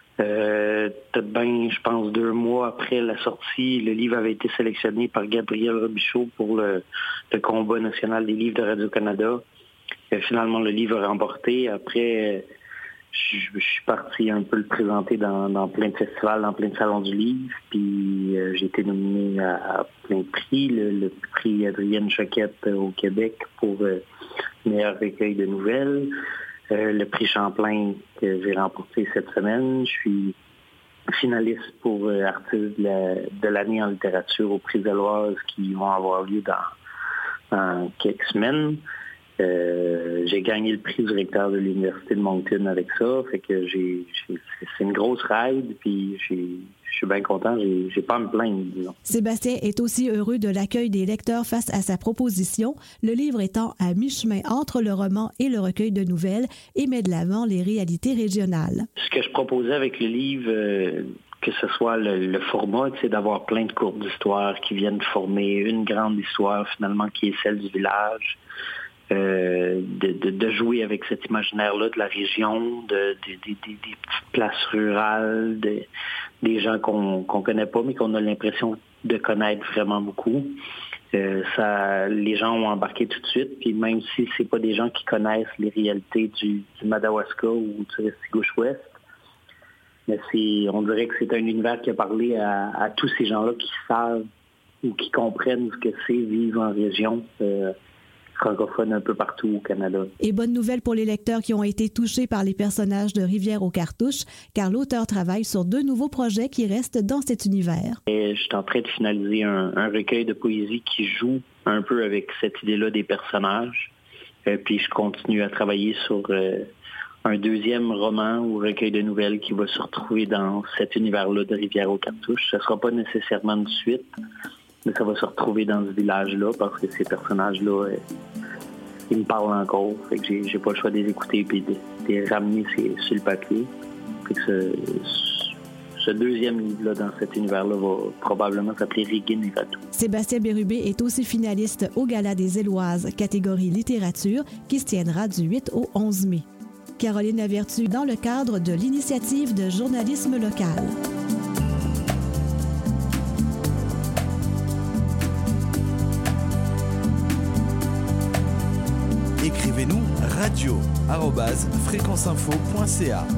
Euh, peut-être bien, je pense, deux mois après la sortie, le livre avait été sélectionné par Gabriel Robichaud pour le, le combat national des livres de Radio-Canada. Et finalement, le livre a remporté. Après, je, je suis parti un peu le présenter dans, dans plein de festivals, dans plein de salons du livre. Puis euh, j'ai été nominé à, à plein de prix. Le, le prix Adrienne Choquette euh, au Québec pour euh, meilleur recueil de nouvelles. Euh, le prix Champlain que j'ai remporté cette semaine. Je suis finaliste pour euh, artiste de, la, de l'année en littérature au prix Deloise qui vont avoir lieu dans, en quelques semaines. Euh, j'ai gagné le prix du recteur de l'Université de Moncton avec ça. Fait que j'ai, j'ai c'est une grosse ride, puis j'ai, je suis bien content. J'ai, j'ai pas à me plaindre, disons. Sébastien est aussi heureux de l'accueil des lecteurs face à sa proposition, le livre étant à mi-chemin entre le roman et le recueil de nouvelles et met de l'avant les réalités régionales. Ce que je proposais avec le livre, euh, que ce soit le, le format, c'est d'avoir plein de courtes d'histoires qui viennent former une grande histoire finalement qui est celle du village. Euh, de, de, de jouer avec cet imaginaire-là de la région, de, de, de, de, des petites places rurales, de, des gens qu'on qu'on connaît pas, mais qu'on a l'impression de connaître vraiment beaucoup. Euh, ça, les gens ont embarqué tout de suite, puis même si c'est pas des gens qui connaissent les réalités du, du Madawaska ou du Restigouche-Ouest, mais c'est, on dirait que c'est un univers qui a parlé à, à tous ces gens-là qui savent ou qui comprennent ce que c'est vivre en région euh, francophone un peu partout au Canada. Et bonne nouvelle pour les lecteurs qui ont été touchés par les personnages de Rivière-aux-Cartouches, car l'auteur travaille sur deux nouveaux projets qui restent dans cet univers. Et je suis en train de finaliser un, un recueil de poésie qui joue un peu avec cette idée-là des personnages. Euh, puis je continue à travailler sur euh, un deuxième roman ou recueil de nouvelles qui va se retrouver dans cet univers-là de Rivière-aux-Cartouches. Ce ne sera pas nécessairement une suite, mais ça va se retrouver dans ce village-là parce que ces personnages-là, euh, ils me parlent encore. Fait que j'ai, j'ai pas le choix de les écouter et de, de les ramener sur, sur le papier. Fait que ce, ce deuxième livre-là dans cet univers-là va probablement s'appeler Régine et Ratou. Sébastien Bérubé est aussi finaliste au Gala des Éloises, catégorie littérature, qui se tiendra du huit au onze mai. Caroline Lavertu dans le cadre de l'initiative de journalisme local. Écrivez-nous radio arobase fréquenceinfo point c a.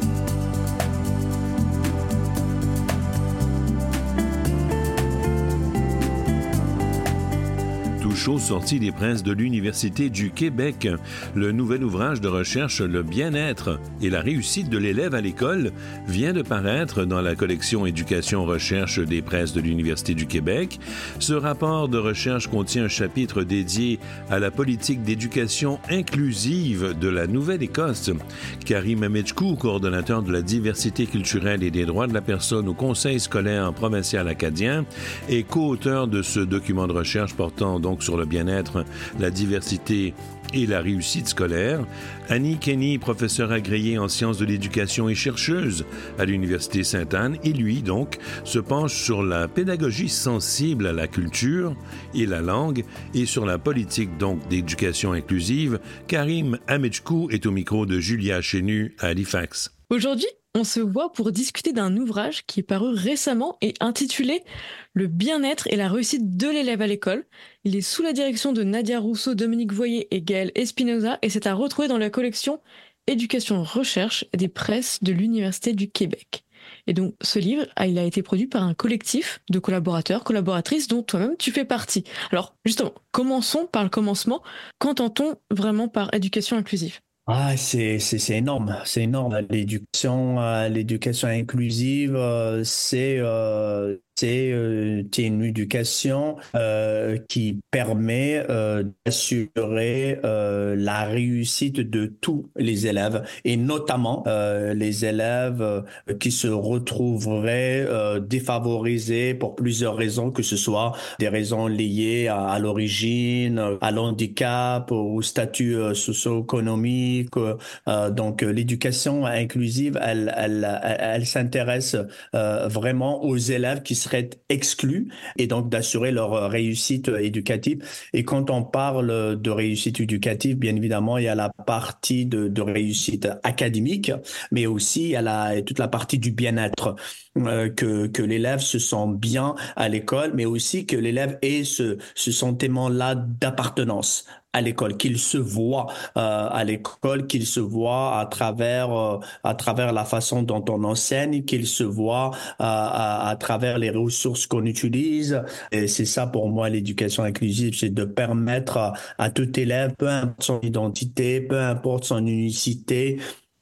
Tout chaud sorti des presses de l'Université du Québec. Le nouvel ouvrage de recherche Le bien-être et la réussite de l'élève à l'école vient de paraître dans la collection Éducation-recherche des presses de l'Université du Québec. Ce rapport de recherche contient un chapitre dédié à la politique d'éducation inclusive de la Nouvelle-Écosse. Karim Amedjkou, coordonnateur de la diversité culturelle et des droits de la personne au Conseil scolaire provincial acadien, est co-auteur de ce document de recherche portant donc sur le bien-être, la diversité et la réussite scolaire. Annie Kenny, professeure agréée en sciences de l'éducation et chercheuse à l'Université Sainte-Anne, et lui, donc, se penche sur la pédagogie sensible à la culture et la langue et sur la politique, donc, d'éducation inclusive. Karim Amedjkou est au micro de Julia Chenu à Halifax. Aujourd'hui, on se voit pour discuter d'un ouvrage qui est paru récemment et intitulé « Le bien-être et la réussite de l'élève à l'école ». Il est sous la direction de Nadia Rousseau, Dominique Voyer et Gaëlle Espinoza et c'est à retrouver dans la collection Éducation-recherche des presses de l'Université du Québec. Et donc, ce livre, il a été produit par un collectif de collaborateurs, collaboratrices dont toi-même tu fais partie. Alors, justement, commençons par le commencement. Qu'entend-on vraiment par éducation inclusive ? Ah, c'est, c'est, c'est énorme, c'est énorme. L'éducation, euh, l'éducation inclusive, euh, c'est, euh, c'est, euh, c'est une éducation euh, qui permet euh, d'assurer euh, la réussite de tous les élèves et notamment euh, les élèves euh, qui se retrouveraient euh, défavorisés pour plusieurs raisons, que ce soit des raisons liées à, à l'origine, à l'handicap, au statut euh, socio-économique. Euh, donc l'éducation inclusive, elle, elle, elle, elle s'intéresse euh, vraiment aux élèves qui seraient exclus et donc d'assurer leur réussite éducative. Et quand on parle de réussite éducative, bien évidemment, il y a la partie de, de réussite académique, mais aussi il y a la, toute la partie du bien-être, euh, que, que l'élève se sent bien à l'école, mais aussi que l'élève ait ce, ce sentiment-là d'appartenance à l'école, qu'il se voit euh, à l'école, qu'il se voit à travers euh, à travers la façon dont on enseigne, qu'il se voit euh, à, à travers les ressources qu'on utilise. Et c'est ça pour moi l'éducation inclusive, c'est de permettre à, à tout élève, peu importe son identité, peu importe son unicité,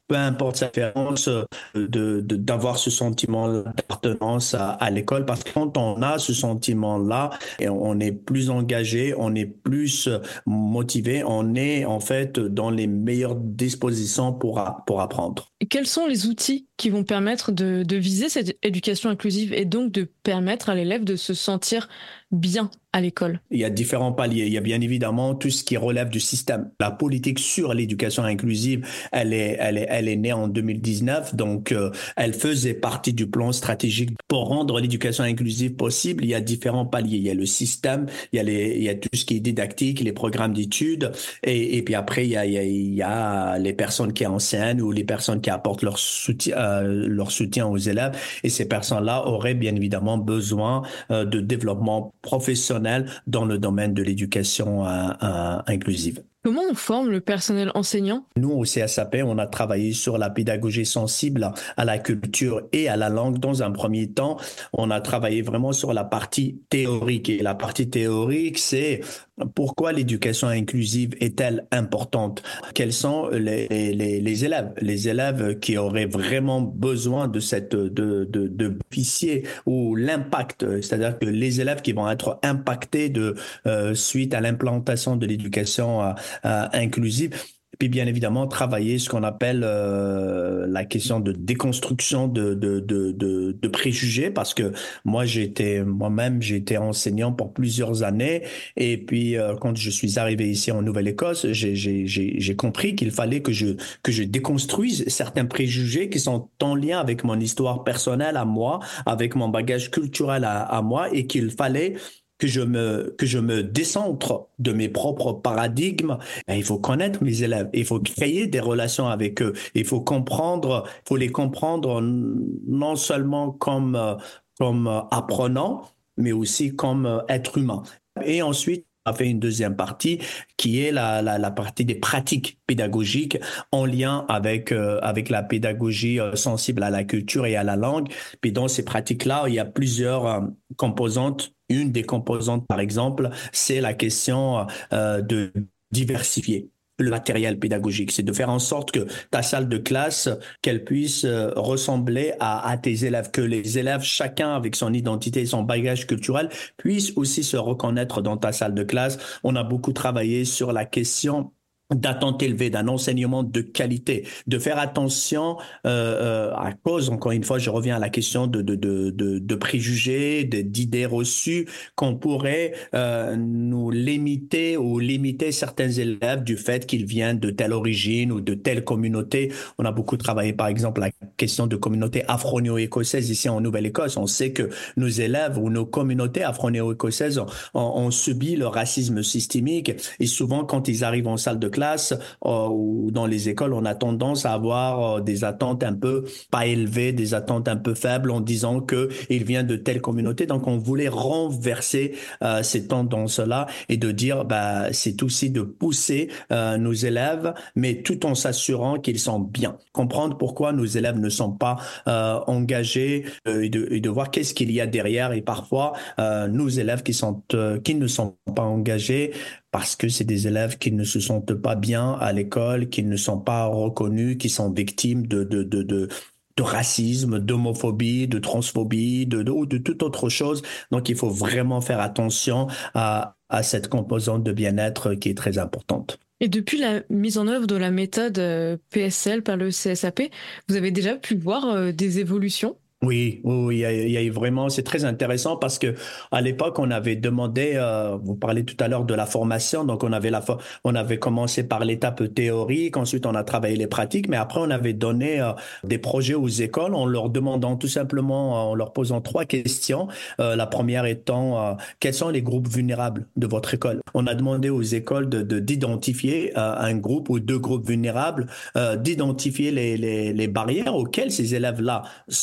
peu importe sa différence, de, de, d'avoir ce sentiment d'appartenance à, à l'école, parce que quand on a ce sentiment-là, et on est plus engagé, on est plus motivé, on est en fait dans les meilleures dispositions pour, pour apprendre. Et quels sont les outils qui vont permettre de, de viser cette éducation inclusive et donc de permettre à l'élève de se sentir bien à l'école? Il y a différents paliers. Il y a bien évidemment tout ce qui relève du système. La politique sur l'éducation inclusive, elle est, elle est, elle est née en deux mille dix-neuf, donc euh, elle faisait partie du plan stratégique pour rendre l'éducation inclusive possible. Il y a différents paliers. Il y a le système, il y a, les, il y a tout ce qui est didactique, les programmes d'études, et, et puis après il y a, il y a, il y a les personnes qui enseignent ou les personnes qui apportent leur soutien, euh, leur soutien aux élèves. Et ces personnes-là auraient bien évidemment besoin euh, de développement professionnel dans le domaine de l'éducation euh, euh, inclusive. Comment on forme le personnel enseignant? Nous, au C S A P, on a travaillé sur la pédagogie sensible à la culture et à la langue. Dans un premier temps, on a travaillé vraiment sur la partie théorique. Et la partie théorique, c'est pourquoi l'éducation inclusive est-elle importante? Quels sont les, les, les élèves? Les élèves qui auraient vraiment besoin de cette de, de, de bénéficier ou l'impact, c'est-à-dire que les élèves qui vont être impactés de, euh, suite à l'implantation de l'éducation euh, Euh, inclusive. Puis bien évidemment, travailler ce qu'on appelle euh, la question de déconstruction de, de, de, de, de préjugés, parce que moi, j'étais moi-même, j'ai été enseignant pour plusieurs années. Et puis, euh, quand je suis arrivé ici en Nouvelle-Écosse, j'ai, j'ai, j'ai, j'ai compris qu'il fallait que je, que je déconstruise certains préjugés qui sont en lien avec mon histoire personnelle à moi, avec mon bagage culturel à, à moi, et qu'il fallait que je me que je me décentre de mes propres paradigmes. Ben, il faut connaître mes élèves, il faut créer des relations avec eux, il faut comprendre, il faut les comprendre non seulement comme comme apprenants, mais aussi comme être humains. Et ensuite, on a fait une deuxième partie qui est la, la, la partie des pratiques pédagogiques en lien avec, euh, avec la pédagogie euh, sensible à la culture et à la langue. Puis dans ces pratiques-là, il y a plusieurs euh, composantes. Une des composantes, par exemple, c'est la question euh, de diversifier le matériel pédagogique. C'est de faire en sorte que ta salle de classe, qu'elle puisse euh, ressembler à, à tes élèves, que les élèves, chacun avec son identité et son bagage culturel, puissent aussi se reconnaître dans ta salle de classe. On a beaucoup travaillé sur la question d'attente élevée, d'un enseignement de qualité, de faire attention euh, à cause, encore une fois, je reviens à la question de, de, de, de, de préjugés, de, d'idées reçues, qu'on pourrait euh, nous limiter ou limiter certains élèves du fait qu'ils viennent de telle origine ou de telle communauté. On a beaucoup travaillé, par exemple, la question de communautés afro-néo-écossaises ici en Nouvelle-Écosse. On sait que nos élèves ou nos communautés afro-néo-écossaises ont, ont subi le racisme systémique, et souvent, quand ils arrivent en salle de classe, classe euh, ou dans les écoles, on a tendance à avoir euh, des attentes un peu pas élevées, des attentes un peu faibles en disant que il vient de telle communauté. Donc, on voulait renverser euh, ces tendances-là et de dire, bah, c'est aussi de pousser euh, nos élèves, mais tout en s'assurant qu'ils sont bien. Comprendre pourquoi nos élèves ne sont pas euh, engagés euh, et, de, et de voir qu'est-ce qu'il y a derrière. Et parfois, euh, nos élèves qui sont euh, qui ne sont pas engagés parce que c'est des élèves qui ne se sentent pas bien à l'école, qui ne sont pas reconnus, qui sont victimes de, de, de, de, de racisme, d'homophobie, de transphobie, de, de, de toute autre chose. Donc, il faut vraiment faire attention à, à cette composante de bien-être qui est très importante. Et depuis la mise en œuvre de la méthode P S L par le C S A P, vous avez déjà pu voir des évolutions ? Oui, oui, il y, a, il y a vraiment, c'est très intéressant parce que à l'époque, on avait demandé, euh, vous parlez tout à l'heure de la formation, donc on avait la, on avait commencé par l'étape théorique, ensuite on a travaillé les pratiques, mais après on avait donné euh, des projets aux écoles en leur demandant tout simplement, en leur posant trois questions. Euh, la première étant, euh, quels sont les groupes vulnérables de votre école? On a demandé aux écoles de, de d'identifier euh, un groupe ou deux groupes vulnérables, euh, d'identifier les, les, les barrières auxquelles ces élèves-là sont, sont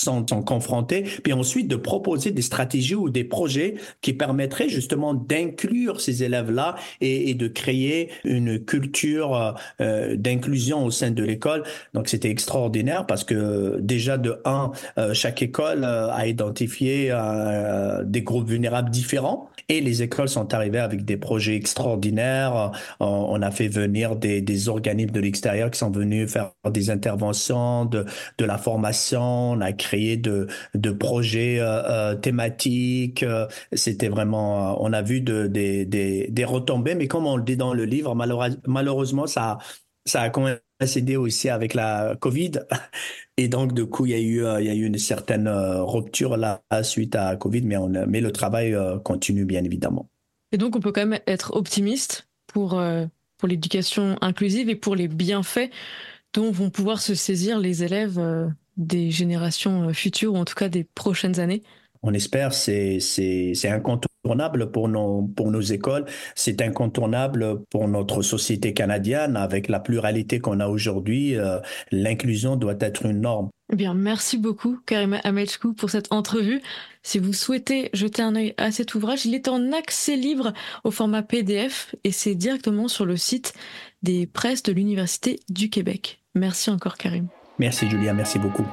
confrontés, puis ensuite de proposer des stratégies ou des projets qui permettraient justement d'inclure ces élèves-là et, et de créer une culture euh, d'inclusion au sein de l'école. Donc, c'était extraordinaire parce que déjà, de un, euh, chaque école euh, a identifié euh, des groupes vulnérables différents et les écoles sont arrivées avec des projets extraordinaires. On, on a fait venir des, des organismes de l'extérieur qui sont venus faire des interventions, de, de la formation. On a créé de, de projets euh, euh, thématiques. C'était vraiment, euh, on a vu de, de, de, des retombées, mais comme on le dit dans le livre, malheureusement, malheureusement ça, ça a coïncidé aussi avec la COVID. Et donc, du coup, il y a eu, il y a eu une certaine rupture là suite à Covid, mais, on, mais le travail continue bien évidemment. Et donc, on peut quand même être optimiste pour, pour l'éducation inclusive et pour les bienfaits dont vont pouvoir se saisir les élèves des générations futures, ou en tout cas des prochaines années. On espère, c'est, c'est, c'est incontournable pour nos, pour nos écoles, c'est incontournable pour notre société canadienne avec la pluralité qu'on a aujourd'hui. Euh, l'inclusion doit être une norme. Eh bien, merci beaucoup, Karima Amechkou, pour cette entrevue. Si vous souhaitez jeter un œil à cet ouvrage, il est en accès libre au format P D F et c'est directement sur le site des presses de l'Université du Québec. Merci encore, Karim. Merci, Julia. Merci beaucoup.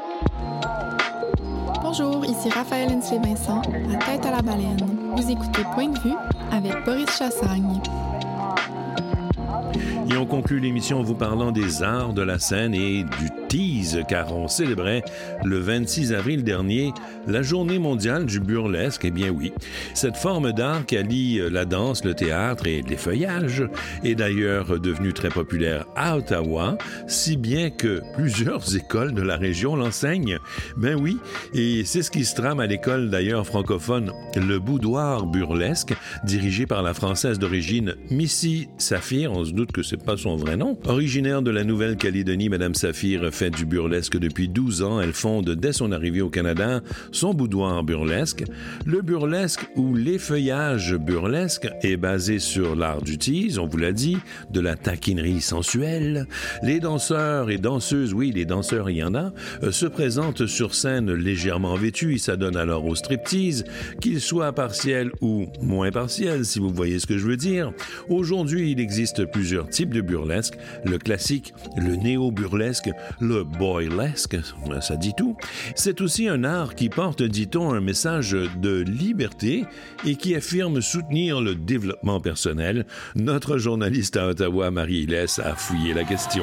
Bonjour, ici Raphaël Hensley-Vincent, à Tête à la baleine. Vous écoutez Point de vue avec Boris Chassagne. Et on conclut l'émission en vous parlant des arts de la scène et du tease, car on célébrait le vingt-six avril dernier la journée mondiale du burlesque. Eh bien oui, cette forme d'art qui allie la danse, le théâtre et l'effeuillage est d'ailleurs devenue très populaire à Ottawa, si bien que plusieurs écoles de la région l'enseignent. Ben oui, et c'est ce qui se trame à l'école d'ailleurs francophone, le Boudoir burlesque, dirigé par la Française d'origine Missy Saphir, on se doute que c'est pas son vrai nom. Originaire de la Nouvelle-Calédonie, Madame Saphir fait du burlesque depuis douze ans. Elle fonde dès son arrivée au Canada son boudoir burlesque. Le burlesque ou l'effeuillage burlesque est basé sur l'art du tease, on vous l'a dit, de la taquinerie sensuelle. Les danseurs et danseuses, oui, les danseurs, il y en a, euh, se présentent sur scène légèrement vêtus. Ils s'adonnent alors au striptease, qu'il soit partiel ou moins partiel, si vous voyez ce que je veux dire. Aujourd'hui, il existe plusieurs types de burlesque, le classique, le néo-burlesque, le boylesque, ça dit tout. C'est aussi un art qui porte, dit-on, un message de liberté et qui affirme soutenir le développement personnel. Notre journaliste à Ottawa, Marie-Hélès, a fouillé la question.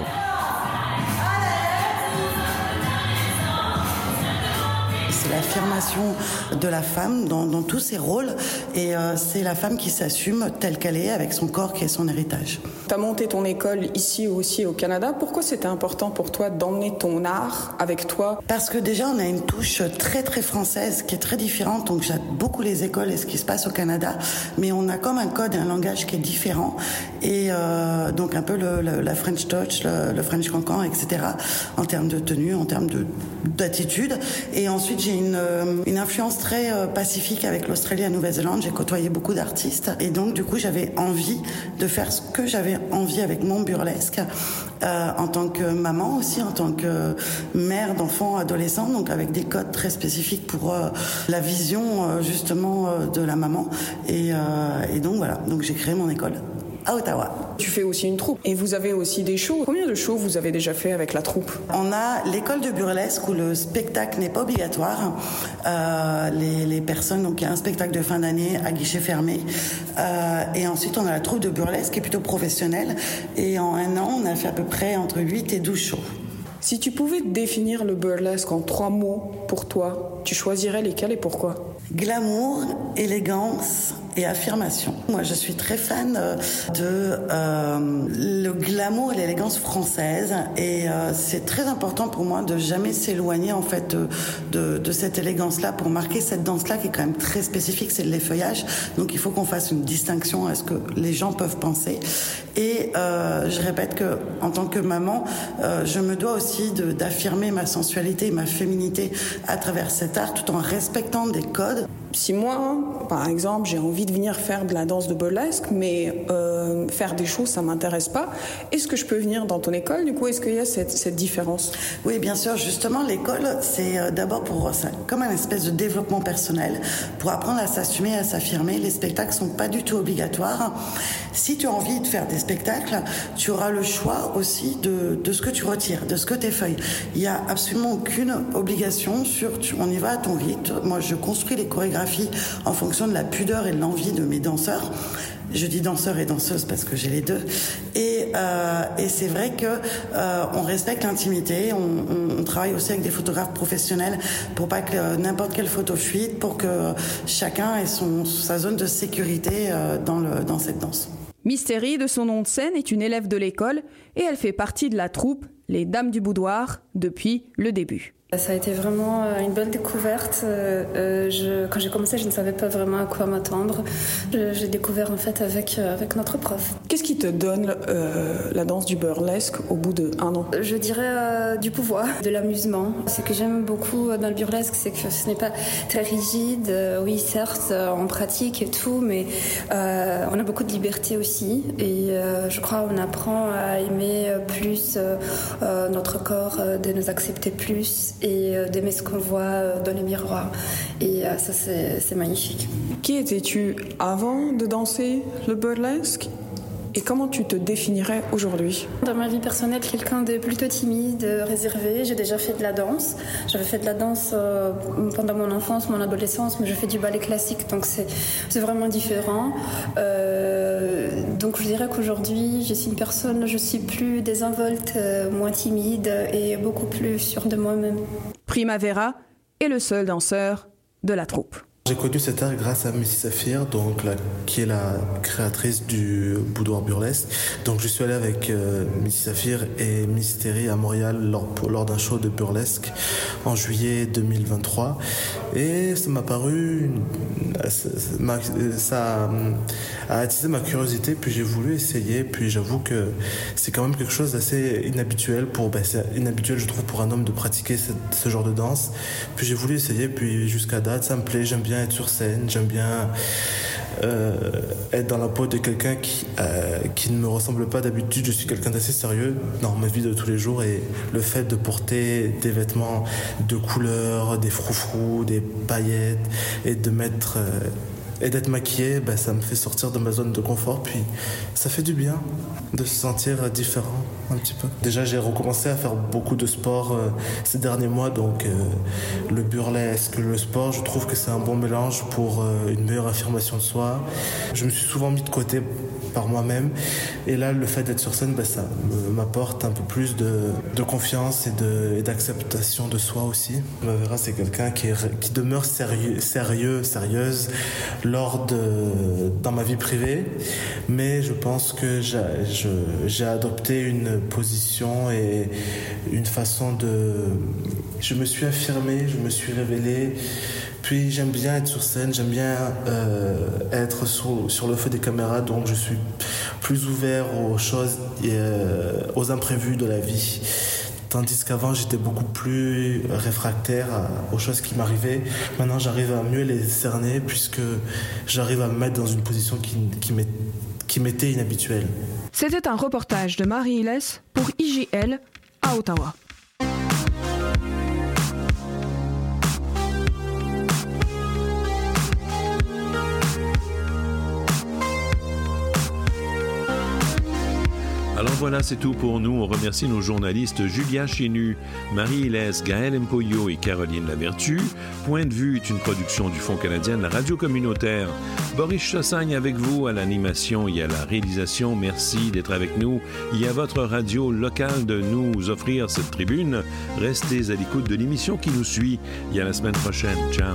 C'est l'affirmation de la femme dans, dans tous ses rôles et euh, c'est la femme qui s'assume telle qu'elle est avec son corps qui est son héritage. Tu as monté ton école ici aussi au Canada. Pourquoi c'était important pour toi d'emmener ton art avec toi? Parce que déjà on a une touche très très française qui est très différente, donc j'aime beaucoup les écoles et ce qui se passe au Canada, mais on a comme un code et un langage qui est différent et euh, donc un peu le, le, la French touch, le, le French cancan, et cetera en termes de tenue, en termes de, d'attitude. Et ensuite j'ai une, une influence très euh, pacifique avec l'Australie et la Nouvelle-Zélande. J'ai côtoyé beaucoup d'artistes et donc du coup j'avais envie de faire ce que j'avais envie avec mon burlesque euh, en tant que maman aussi, en tant que mère d'enfants adolescents, donc avec des codes très spécifiques pour euh, la vision euh, justement euh, de la maman et, euh, et donc voilà, donc j'ai créé mon école à Ottawa. Tu fais aussi une troupe et vous avez aussi des shows. Combien de shows vous avez déjà fait avec la troupe? On a l'école de burlesque où le spectacle n'est pas obligatoire. Euh, les, les personnes, donc il y a un spectacle de fin d'année à guichet fermé. Euh, et ensuite on a la troupe de burlesque qui est plutôt professionnelle. Et en un an, on a fait à peu près entre huit et douze shows. Si tu pouvais définir le burlesque en trois mots pour toi, tu choisirais lesquels et pourquoi? Glamour, élégance et affirmation. Moi, je suis très fan de euh, le glamour et l'élégance française et euh, c'est très important pour moi de jamais s'éloigner en fait de, de, de cette élégance-là pour marquer cette danse-là qui est quand même très spécifique, c'est de l'effeuillage. Donc, il faut qu'on fasse une distinction à ce que les gens peuvent penser. Et euh, je répète que en tant que maman, euh, je me dois aussi de, d'affirmer ma sensualité et ma féminité à travers cet art tout en respectant des codes. Si moi, par exemple, j'ai envie de venir faire de la danse de burlesque, mais euh, faire des choses, ça m'intéresse pas. Est-ce que je peux venir dans ton école? Du coup, est-ce qu'il y a cette, cette différence? Oui, bien sûr. Justement, l'école, c'est d'abord pour ça, comme un espèce de développement personnel, pour apprendre à s'assumer, à s'affirmer. Les spectacles sont pas du tout obligatoires. Si tu as envie de faire des spectacles, tu auras le choix aussi de, de ce que tu retires, de ce que tu effeuilles. Il y a absolument aucune obligation sur, tu, on y va à ton rythme. Moi, je construis les chorégraphies en fonction de la pudeur et de l'envie de mes danseurs. Je dis danseurs et danseuses parce que j'ai les deux. Et, euh, et c'est vrai que euh, on respecte l'intimité. On, on, on travaille aussi avec des photographes professionnels pour pas que euh, n'importe quelle photo fuite, pour que chacun ait son, sa zone de sécurité euh, dans, le, dans cette danse. Mystérie, de son nom de scène, est une élève de l'école et elle fait partie de la troupe Les Dames du Boudoir depuis le début. Ça a été vraiment une belle découverte. Euh, je, quand j'ai commencé, je ne savais pas vraiment à quoi m'attendre. Je, j'ai découvert en fait avec, avec notre prof. Qu'est-ce qui te donne euh, la danse du burlesque au bout d'un an? Je dirais euh, du pouvoir, de l'amusement. Ce que j'aime beaucoup dans le burlesque, c'est que ce n'est pas très rigide. Euh, oui, certes, on pratique et tout, mais euh, on a beaucoup de liberté aussi. Et euh, je crois qu'on apprend à aimer plus euh, notre corps, de nous accepter plus et d'aimer ce qu'on voit dans les miroirs. Et ça, c'est, c'est magnifique. Qui étais-tu avant de danser le burlesque? Et comment tu te définirais aujourd'hui? Dans ma vie personnelle, quelqu'un de plutôt timide, réservé. J'ai déjà fait de la danse. J'avais fait de la danse euh, pendant mon enfance, mon adolescence, mais je fais du ballet classique, donc c'est, c'est vraiment différent. Euh, donc je dirais qu'aujourd'hui, je suis une personne, je suis plus désinvolte, euh, moins timide et beaucoup plus sûre de moi-même. Primavera est le seul danseur de la troupe. J'ai connu cet art grâce à Missy Saphir, donc la, qui est la créatrice du boudoir burlesque. Donc je suis allé avec euh, Missy Saphir et Miss Terry à Montréal lors, lors d'un show de burlesque en juillet deux mille vingt-trois. Et ça m'a paru, ça, ça a attisé ma curiosité, puis j'ai voulu essayer. Puis j'avoue que c'est quand même quelque chose d'assez inhabituel pour, ben c'est inhabituel je trouve pour un homme de pratiquer ce, ce genre de danse. Puis j'ai voulu essayer, puis jusqu'à date ça me plaît, j'aime bien être sur scène, j'aime bien euh, être dans la peau de quelqu'un qui, euh, qui ne me ressemble pas d'habitude. Je suis quelqu'un d'assez sérieux dans ma vie de tous les jours, et le fait de porter des vêtements de couleur, des froufrous, des paillettes, et de mettre euh, et d'être maquillé, ben, ça me fait sortir de ma zone de confort, puis ça fait du bien de se sentir différent un petit peu. Déjà, j'ai recommencé à faire beaucoup de sport euh, ces derniers mois, donc euh, le burlesque, le sport, je trouve que c'est un bon mélange pour euh, une meilleure affirmation de soi. Je me suis souvent mis de côté par moi-même, et là, le fait d'être sur scène, ben, ça m'apporte un peu plus de, de confiance et, de, et d'acceptation de soi aussi. Primavera, c'est quelqu'un qui, est, qui demeure sérieux, sérieux, sérieuse lors de, dans ma vie privée, mais je pense que j'ai, je, j'ai adopté une position et une façon de... Je me suis affirmé, je me suis révélé, puis j'aime bien être sur scène, j'aime bien euh, être sur, sur le feu des caméras, donc je suis plus ouvert aux choses et euh, aux imprévus de la vie. Tandis qu'avant, j'étais beaucoup plus réfractaire aux choses qui m'arrivaient. Maintenant, j'arrive à mieux les cerner, puisque j'arrive à me mettre dans une position qui, qui, m'est, qui m'était inhabituelle. C'était un reportage de Marie Hilles pour I J L à Ottawa. Alors voilà, c'est tout pour nous. On remercie nos journalistes Julia Chénu, Marie Hilles, Gaëlle Mpoyo et Caroline Lavertu. Point de vue est une production du Fonds canadien de la radio communautaire. Boris Chassagne avec vous à l'animation et à la réalisation. Merci d'être avec nous et à votre radio locale de nous offrir cette tribune. Restez à l'écoute de l'émission qui nous suit. Et à la semaine prochaine. Ciao.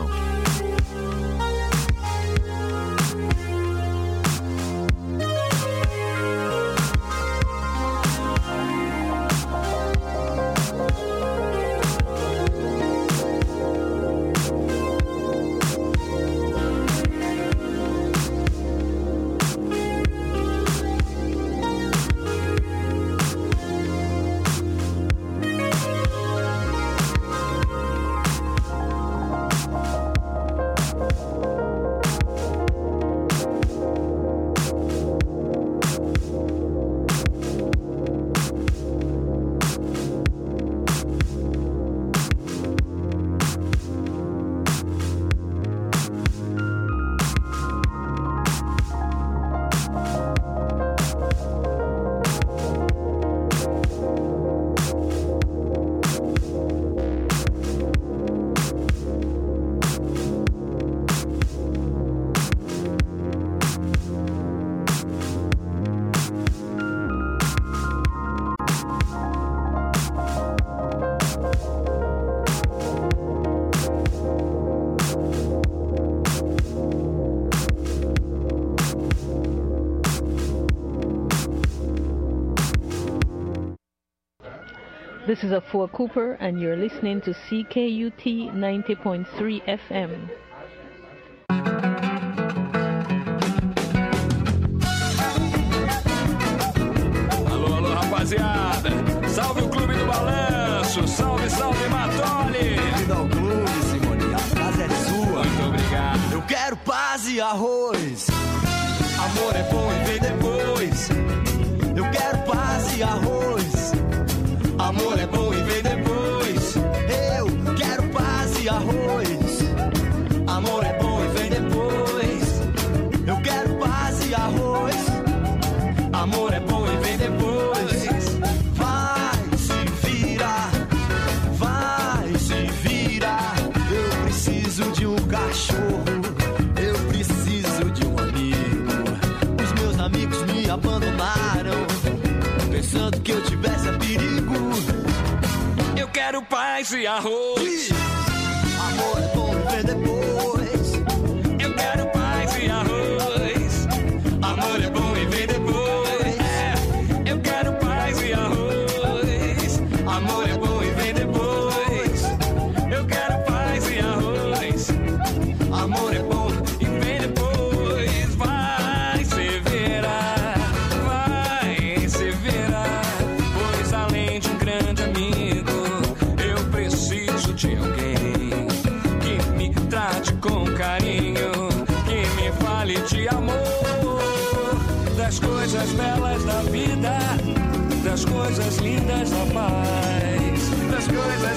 This is Afua Cooper, and you're listening to C K U T ninety point three F M. Alô, alô, rapaziada. Salve o Clube do Balanço. Salve, salve, Matoli. Bem-vindo ao clube, Simone. A casa é sua. Muito obrigado. Eu quero paz e arroz. Amor é bom e vem depois. Eu quero paz e arroz. Amor é bom e vem depois. Eu quero paz e arroz. Amor é bom e vem depois. Eu quero paz e arroz. Amor é bom e vem depois. Vai se virar, vai se virar. Eu preciso de um cachorro. Eu preciso de um amigo. Os meus amigos me abandonaram, pensando que eu tivesse a perigo. Eu quero paz e arroz. Amor é bom e vem depois. Eu quero paz e arroz. Amor é bom e vem depois. É. Eu quero paz e arroz. Amor é bom e vem depois. Eu quero paz e arroz. Amor é bom e vem depois. Vai se virar, vai se virar. Pois além de um grande amigo, eu preciso de alguém que me trate com carinho, que me fale de amor, das coisas belas da vida, das coisas lindas da paz, das coisas